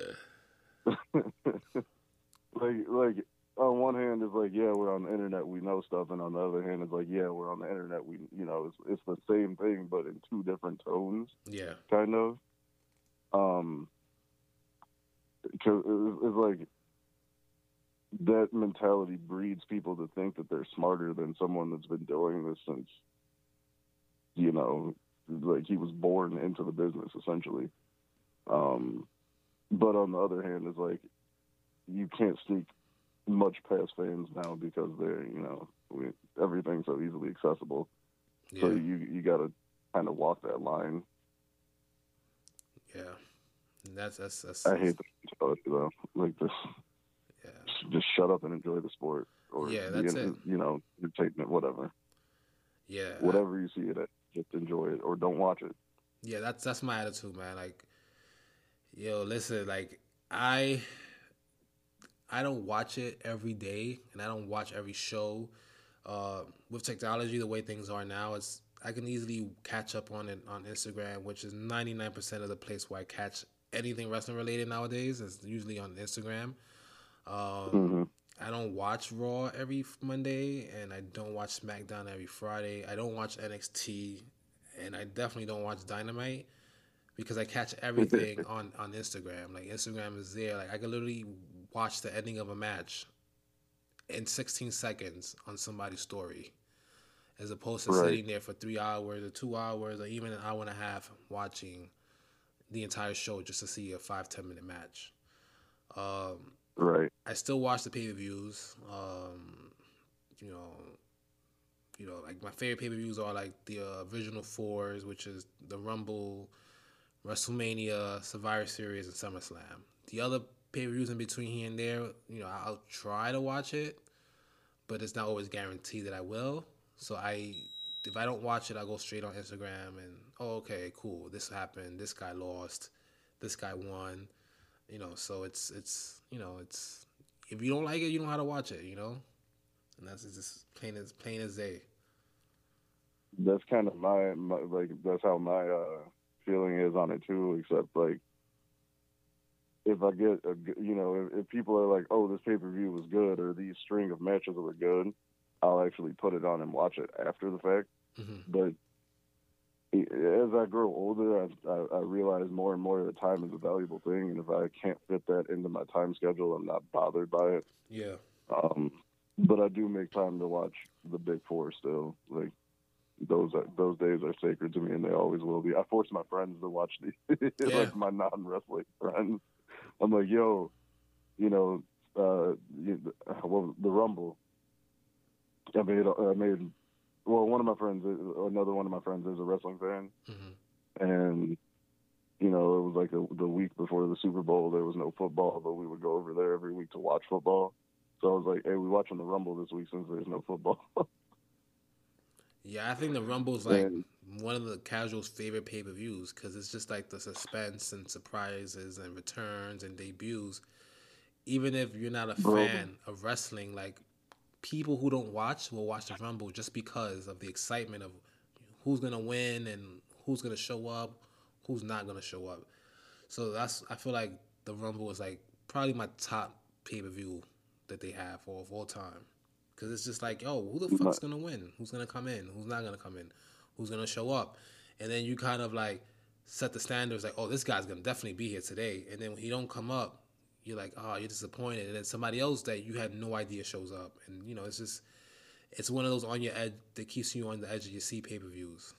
like, like on one hand, it's like yeah, we're on the internet, we know stuff, and on the other hand, it's like yeah, we're on the internet, we you know, it's it's the same thing, but in two different tones, Yeah. kind of. Um, because it's, it's like that mentality breeds people to think that they're smarter than someone that's been doing this since, you know, like he was born into the business essentially. Um, but on the other hand, it's like you can't sneak much past fans now because they're, you know, we everything's so easily accessible. Yeah. So you you got to kind of walk that line. Yeah. That's that's that's. I that's hate the mentality though. Like this, yeah. just shut up and enjoy the sport, or Yeah. the That's it. you know entertainment, whatever. Yeah. I, Whatever you see it at, just enjoy it or don't watch it. yeah. That's that's my attitude, man. Like, yo, listen, like I I don't watch it every day, and I don't watch every show. Uh, with technology, the way things are now, it's I can easily catch up on it on Instagram, which is ninety nine percent of the place where I catch anything wrestling related nowadays. Is usually on Instagram. Um, Hmm. I don't watch Raw every Monday, and I don't watch SmackDown every Friday. I don't watch N X T, and I definitely don't watch Dynamite because I catch everything on, on Instagram. Like Instagram is there. Like I can literally watch the ending of a match in sixteen seconds on somebody's story, as opposed to Right. sitting there for three hours or two hours or even an hour and a half watching the entire show just to see a five ten minute match. Um, Right. I still watch the pay per views. Um, you know, you know, like my favorite pay per views are like the uh, original fours, which is the Rumble, WrestleMania, Survivor Series, and SummerSlam. The other pay per views in between here and there, you know, I'll try to watch it, but it's not always guaranteed that I will. So I, if I don't watch it, I go straight on Instagram and oh, okay, cool, this happened, this guy lost, this guy won, you know. So it's it's you know it's if you don't like it, you know how to watch it, you know, and that's just plain as plain as day. That's kind of my, my like that's how my uh, feeling is on it too. Except like if I get a, you know if, if people are like, oh, this pay per view was good or these string of matches were good, I'll actually put it on and watch it after the fact. Mm-hmm. But as I grow older, I, I, I realize more and more that time is a valuable thing, and if I can't fit that into my time schedule, I'm not bothered by it. Yeah. Um, but I do make time to watch the Big Four still. Like those are, those days are sacred to me, and they always will be. I force my friends to watch the Yeah. like my non wrestling friends. I'm like, yo, you know, uh, you, well, the Rumble. I made I made. Well, one of my friends, another one of my friends is a wrestling fan, Mm-hmm. and you know, it was like a, the week before the Super Bowl. There was no football, but we would go over there every week to watch football. So I was like, "Hey, we watching the Rumble this week since there's no football." Yeah, I think the Rumble's like and, one of the casuals' favorite pay per views because it's just like the suspense and surprises and returns and debuts. Even if you're not a bro, fan of wrestling, like people who don't watch will watch the Rumble just because of the excitement of who's gonna win and who's gonna show up, who's not gonna show up. So that's I feel like the Rumble is like probably my top pay per view that they have for of all time. Cause it's just like, yo, who the my, fuck's gonna win? Who's gonna come in? Who's not gonna come in? Who's gonna show up? And then you kind of like set the standards, like, oh, this guy's gonna definitely be here today. And then when he don't come up, you're like, oh, you're disappointed. And then somebody else that you had no idea shows up, and you know, it's just, it's one of those on your edge that keeps you on the edge of your seat pay per views.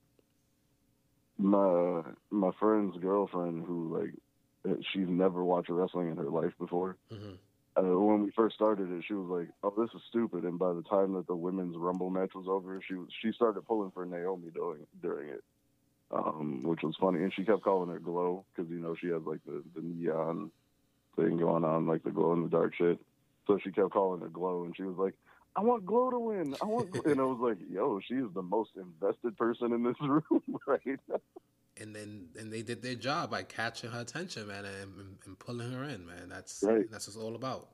my my friend's girlfriend, who like she's never watched wrestling in her life before. Mm-hmm. Uh, when we first started it, she was like, "Oh, this is stupid." And by the time that the women's Rumble match was over, she was, she started pulling for Naomi during during it, um, which was funny. And she kept calling her Glow because you know she has like the, the neon thing going on, like the glow in the dark shit. So she kept calling her Glow, and she was like, "I want Glow to win. I want." Glow. And I was like, "Yo, she is the most invested person in this room right now." And then and they did their job by catching her attention, man, and, and, and pulling her in, man. That's Right. that's what it's all about.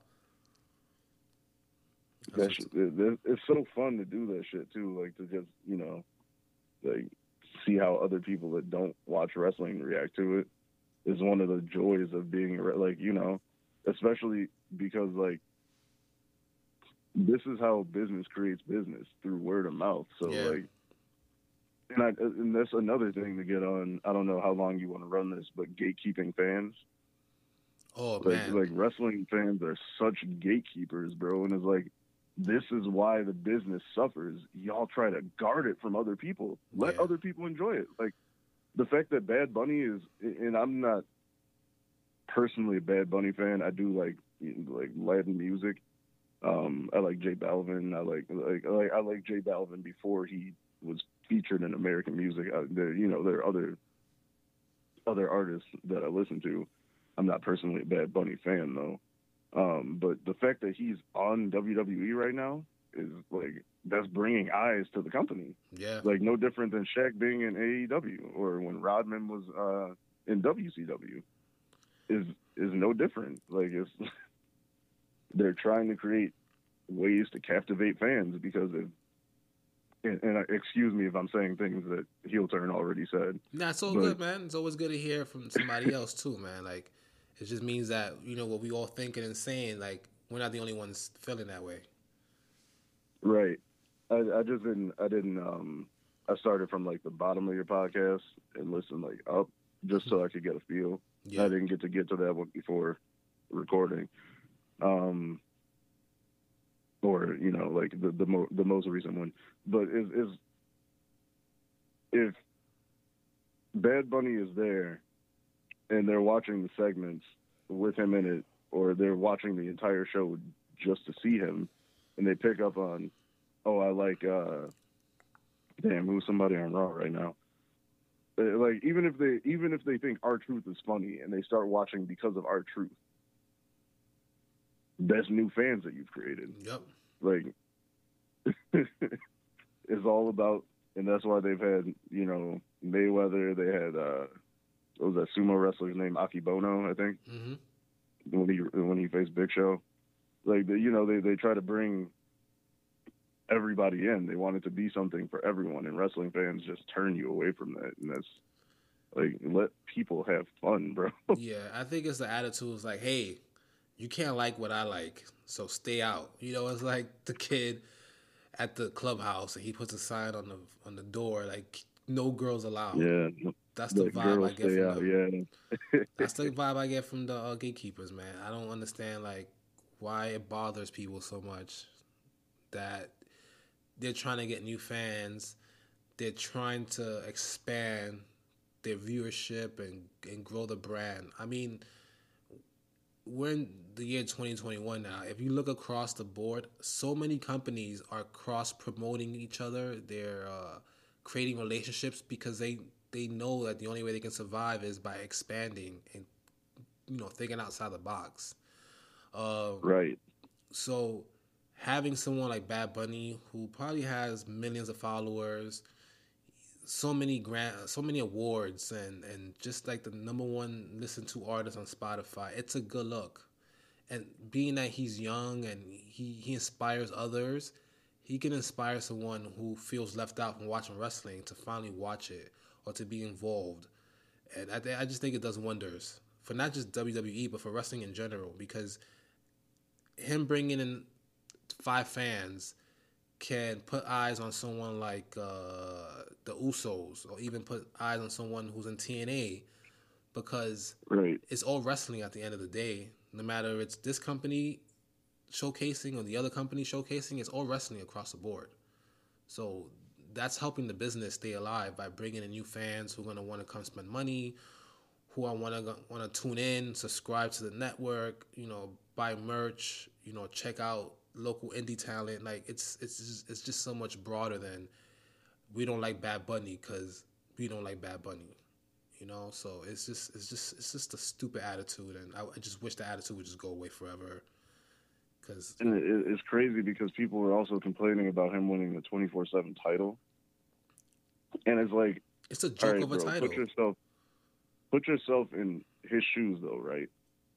That shit, it, it's so fun to do that shit too. Like to just you know, like see how other people that don't watch wrestling react to it is one of the joys of being like you know, especially because like this is how business creates business through word of mouth. So Yeah. like. And, I, and that's another thing to get on. I don't know how long you want to run this, but gatekeeping fans. Oh like, man, like wrestling fans are such gatekeepers, bro. And it's like, this is why the business suffers. Y'all try to guard it from other people. Let Yeah. other people enjoy it. Like the fact that Bad Bunny is, and I'm not personally a Bad Bunny fan. I do like like Latin music, Um, I like J Balvin. I like like like I like J Balvin before he was featured in American music. I, there, you know, there are other other artists that I listen to. I'm not personally a Bad Bunny fan though. Um, but the fact that he's on W W E right now is like that's bringing eyes to the company. Yeah. Like no different than Shaq being in A E W or when Rodman was uh, in W C W. Is is no different. Like it's they're trying to create ways to captivate fans because if and, and uh, excuse me if I'm saying things that Heel Turn already said, Nah, it's all but good, man. It's always good to hear from somebody else too, man. Like, it just means that you know what we all thinking and saying. Like, we're not the only ones feeling that way. right. I, I just didn't I didn't um I started from like the bottom of your podcast and listened like up just so I could get a feel. Yeah. I didn't get to get to that one before recording. Um or, you know, like the the, mo- the most recent one. But is is if Bad Bunny is there and they're watching the segments with him in it, or they're watching the entire show just to see him, and they pick up on, oh, I like, uh, damn, who's somebody on Raw right now? Uh, Like even if they even if they think R-Truth is funny and they start watching because of R-Truth, that's new fans that you've created. Yep. Like it's all about, and that's why they've had, you know, Mayweather. They had uh, what was that sumo wrestler's name? Akibono, I think. Mm-hmm. When he when he faced Big Show, like the, you know, they they try to bring everybody in. They want it to be something for everyone, and wrestling fans just turn you away from that, and that's like let people have fun, bro. Yeah, I think it's the attitude. It's like, hey, you can't like what I like, so stay out. You know, it's like the kid at the clubhouse and he puts a sign on the on the door like no girls allowed. Yeah, That's the the vibe I girls get stay from out. them. Yeah, That's the vibe I get from the uh, gatekeepers, man. I don't understand like why it bothers people so much that they're trying to get new fans. They're trying to expand their viewership and and grow the brand. I mean, we're in the year twenty twenty-one now. If you look across the board, so many companies are cross promoting each other. They're uh, creating relationships because they they know that the only way they can survive is by expanding and you know thinking outside the box. Uh, right. so having someone like Bad Bunny who probably has millions of followers, so many grant, so many awards, and and just like the number one listened to artist on Spotify, it's a good look. And being that he's young and he, he inspires others, he can inspire someone who feels left out from watching wrestling to finally watch it or to be involved. And I, th- I just think it does wonders for not just W W E, but for wrestling in general, because him bringing in five fans can put eyes on someone like uh, the Usos or even put eyes on someone who's in T N A because Right. it's all wrestling at the end of the day. No matter it's this company showcasing or the other company showcasing, it's all wrestling across the board. So that's helping the business stay alive by bringing in new fans who are gonna want to come spend money, who are want to want to tune in, subscribe to the network, you know, buy merch, you know, check out local indie talent. Like it's it's just, it's just so much broader than we don't like Bad Bunny because we don't like Bad Bunny. You know, so it's just it's just it's just a stupid attitude, and I, I just wish the attitude would just go away forever. Cause And it, it's crazy because people are also complaining about him winning the twenty-four seven title, and it's like, it's a all joke right, of a bro, title. put yourself put yourself in his shoes, though, right?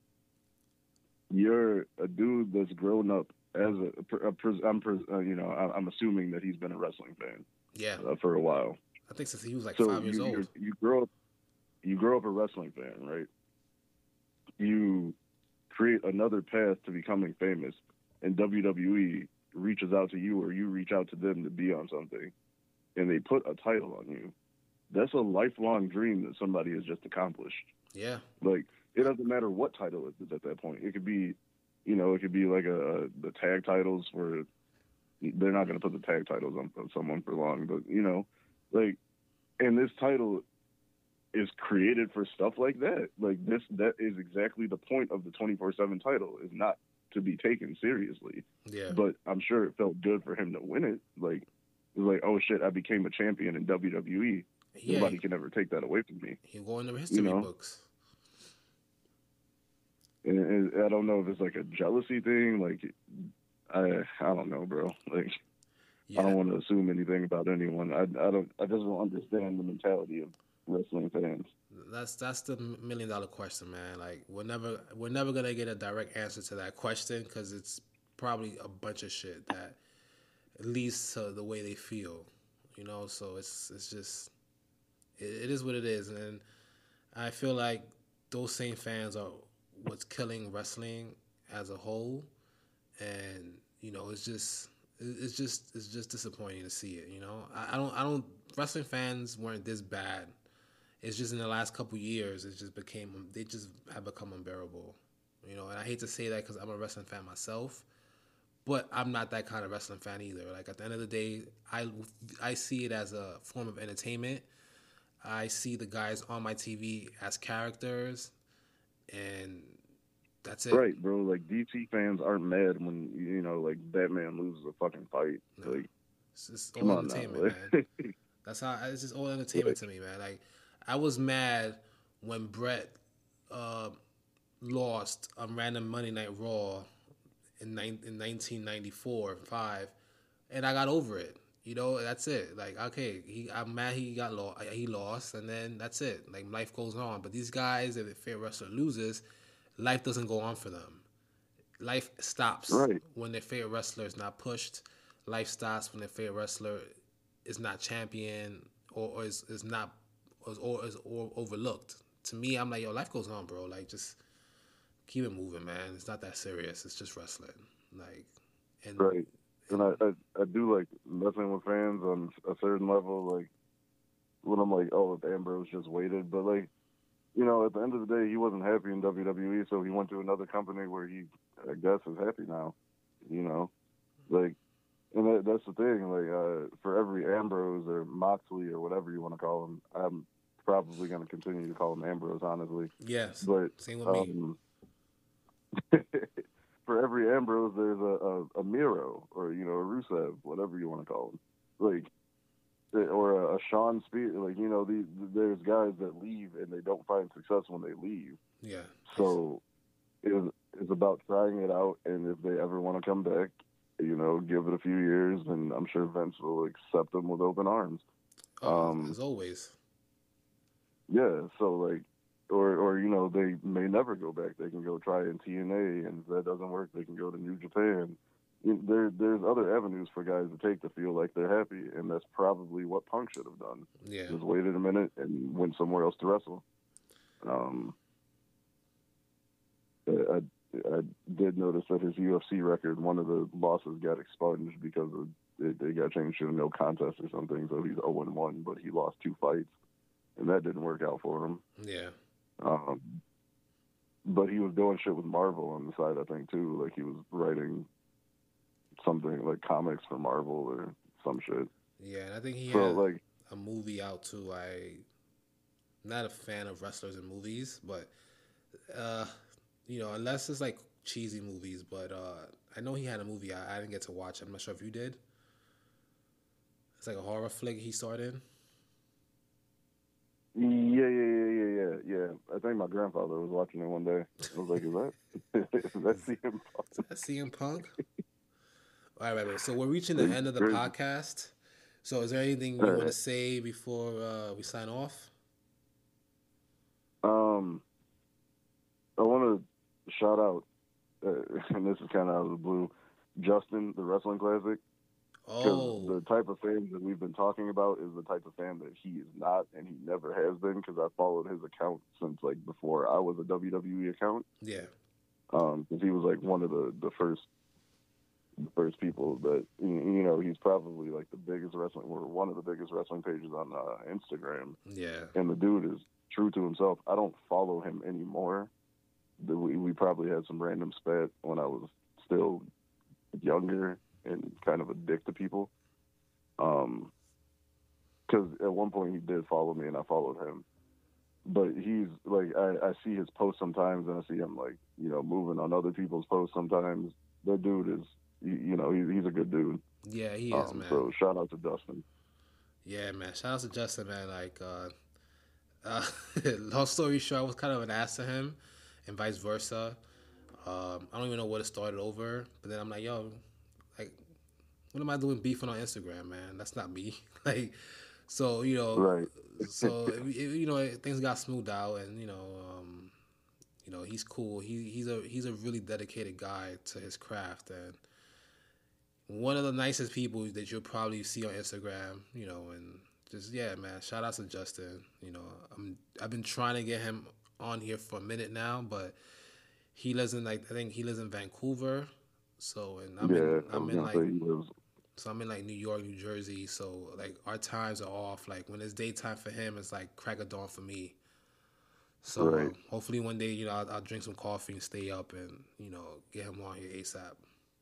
You're a dude that's grown up as a, a, a I'm, uh, you know, I'm assuming that he's been a wrestling fan Yeah, uh, for a while. I think since he was like So five years you old. you you grow up you grow up a wrestling fan, right? You create another path to becoming famous, and W W E reaches out to you or you reach out to them to be on something, and they put a title on you. That's a lifelong dream that somebody has just accomplished. Yeah, Like it doesn't matter what title it is at that point. It could be, you know, it could be like a, the tag titles where they're not going to put the tag titles on, on someone for long, but you know, like, and this title is created for stuff like that. Like this, that is exactly the point of the twenty-four seven title. Is not to be taken seriously. Yeah. But I'm sure it felt good for him to win it. Like it was like, oh shit, I became a champion in W W E. Yeah. Nobody can ever take that away from me. He'll go in the history You know? books. And, and I don't know if it's like a jealousy thing. Like I I don't know, bro. Like Yeah. I don't want to assume anything about anyone. I I don't I just don't understand the mentality of wrestling fans. That's that's the million dollar question, man. Like we're never we're never gonna get a direct answer to that question because it's probably a bunch of shit that leads to the way they feel, you know. So it's it's just it, it is what it is, and I feel like those same fans are what's killing wrestling as a whole, and you know it's just it's just it's just disappointing to see it. You know, I, I don't I don't wrestling fans weren't this bad. It's just in the last couple years, it just became they just have become unbearable, you know. And I hate to say that because I'm a wrestling fan myself, but I'm not that kind of wrestling fan either. Like at the end of the day, I I see it as a form of entertainment. I see the guys on my T V as characters, and that's it. Right, bro. Like D C fans aren't mad when you know like Batman loses a fucking fight. No. Like, It's just come all on now. entertainment, man. That's how it's just all entertainment to me, man. Like I was mad when Brett uh, lost on random Monday Night Raw in, in nineteen ninety-four five, and I got over it. You know, that's it. Like, okay, he, I'm mad he got lost. He lost, and then that's it. Like, life goes on. But these guys, if a fair wrestler loses, life doesn't go on for them. Life stops right. when their favorite wrestler is not pushed. Life stops when their favorite wrestler is not champion or, or is, is not or, or is or overlooked. To me, I'm like, yo, life goes on, bro. Like, just keep it moving, man. It's not that serious. It's just wrestling. Like, and right. And I, I, I do like messing with fans on a certain level, like when I'm like, oh, if Ambrose just waited, but like, you know, at the end of the day, he wasn't happy in W W E, so he went to another company where he, I guess, is happy now. You know, like, and that, that's the thing. Like, uh, for every Ambrose or Moxley or whatever you want to call him, I'm probably going to continue to call him Ambrose, honestly. Yes, but same with um, me. For every Ambrose, there's a, a, a Miro or, you know, a Rusev, whatever you want to call him. Like, or a, a Sean Spears. Like, you know, these, there's guys that leave and they don't find success when they leave. Yeah. So it was, it's about trying it out, and if they ever want to come back, you know, give it a few years, and I'm sure Vince will accept them with open arms. Oh, um, as always. Yeah, so, like, Or, or you know, they may never go back. They can go try in T N A, and if that doesn't work, they can go to New Japan. You know, there, there's other avenues for guys to take to feel like they're happy, and that's probably what Punk should have done. Yeah. Just waited a minute and went somewhere else to wrestle. Um, I, I did notice that his U F C record, one of the losses got expunged because of it, they got changed to a no contest or something, so he's oh and one, but he lost two fights, and that didn't work out for him. Yeah. Um, but he was doing shit with Marvel on the side, I think, too. Like, he was writing something like comics for Marvel or some shit. Yeah, and I think he so, had like, a movie out too. I not a fan of wrestlers and movies, but uh, you know, unless it's like cheesy movies. But uh, I know he had a movie. I, I didn't get to watch it. I'm not sure if you did. It's like a horror flick he starred in. Yeah, yeah, yeah, yeah, yeah, yeah. I think my grandfather was watching it one day. I was like, is that, is that C M Punk? Is that C M Punk? All right, right, right. So we're reaching the end of the podcast. So is there anything you want to say before uh, we sign off? Um, I want to shout out, uh, and this is kind of out of the blue, Justin, the Wrestling Classic. Because Oh. the type of fan that we've been talking about is the type of fan that he is not, and he never has been, because I followed his account since, like, before I was a W W E account. Yeah. Um, because he was, like, one of the, the first the first people that, you know, he's probably, like, the biggest wrestling, or one of the biggest wrestling pages on uh, Instagram. Yeah. And the dude is true to himself. I don't follow him anymore. We, we probably had some random spat when I was still younger and kind of a dick to people. Um, because at one point he did follow me and I followed him. But he's like, I, I see his posts sometimes and I see him like you know, moving on other people's posts sometimes. That dude is, you, you know, he's he's a good dude. Yeah, he is, Um, man. so shout out to Dustin. Yeah, man. Shout out to Justin, man. Like, uh, uh, long story short, I was kind of an ass to him, and vice versa. Um, I don't even know what it started over, but then I'm like, yo, like, what am I doing beefing on Instagram, man? That's not me. Like, so you know, Right. so it, it- you know, things got smoothed out, and you know, um, you know, he's cool. He he's a he's a really dedicated guy to his craft, and one of the nicest people that you'll probably see on Instagram. You know, and just yeah, man. Shout out to Justin. You know, I'm I've been trying to get him on here for a minute now, but he lives in like I think he lives in Vancouver. So and I'm in Yeah, I I'm was in gonna like say he lives. so I'm in like New York, New Jersey. So like our times are off. Like when it's daytime for him, it's like crack of dawn for me. So Right. um, hopefully one day you know I'll, I'll drink some coffee and stay up and you know get him on here ASAP.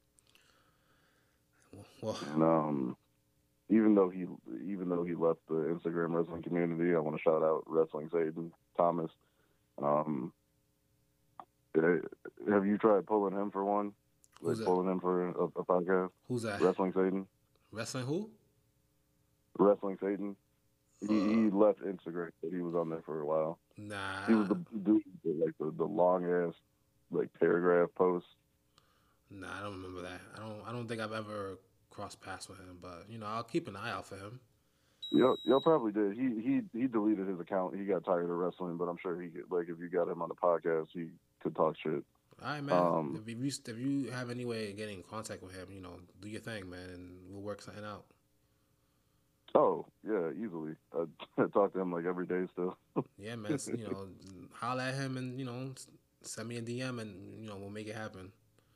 Well, And um, even though he even though he left the Instagram wrestling community, I want to shout out Wrestling Satan Thomas. Um, eh, have you tried pulling him for one? who's Like that? pulling him for a, a podcast? Who's that? Wrestling Satan. Wrestling who? Wrestling Satan. He, Uh, he left Instagram, but he was on there for a while. He was nah, the dude with like the, the long ass like paragraph posts. nah. I don't remember that. I don't. I don't think I've ever crossed paths with him. But you know, I'll keep an eye out for him. Y'all, y'all probably did. He he he deleted his account. He got tired of wrestling, but I'm sure he could, like if you got him on the podcast, he could talk shit. All right, man. Um. If you if you have any way of getting in contact with him, you know, do your thing, man, and we'll work something out. Oh yeah, easily. I, I talk to him like every day still. Yeah, man. s- You know, holler at him and you know, s- send me a D M and you know we'll make it happen.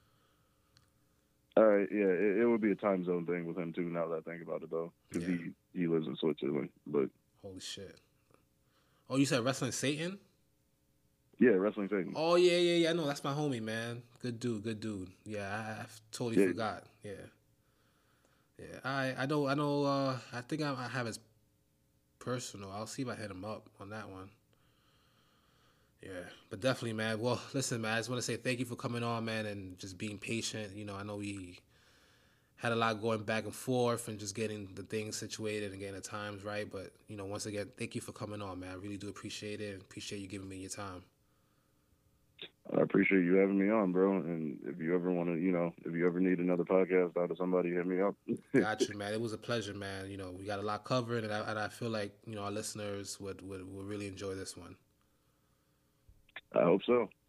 All right, yeah, it, it would be a time zone thing with him too. Now that I think about it, though, because Yeah. he he lives in Switzerland. But Holy shit. Oh, you said wrestling Satan? yeah, wrestling Satan. Oh yeah, yeah, yeah. I know that's my homie, man. Good dude, good dude. Yeah, I, I totally Yeah. forgot. Yeah, yeah. I I know I know. Uh, I think I, I have his personal. I'll see if I hit him up on that one. Yeah, but definitely, man. Well, listen, man. I just want to say thank you for coming on, man, and just being patient. You know, I know we had a lot going back and forth and just getting the things situated and getting the times right. But you know, once again, thank you for coming on, man. I really do appreciate it and appreciate you giving me your time. I appreciate you having me on, bro. And if you ever want to, you know, if you ever need another podcast out of somebody, hit me up. Got you, man. It was a pleasure, man. You know, we got a lot covered, and I, and I feel like you know our listeners would, would would really enjoy this one. I hope so.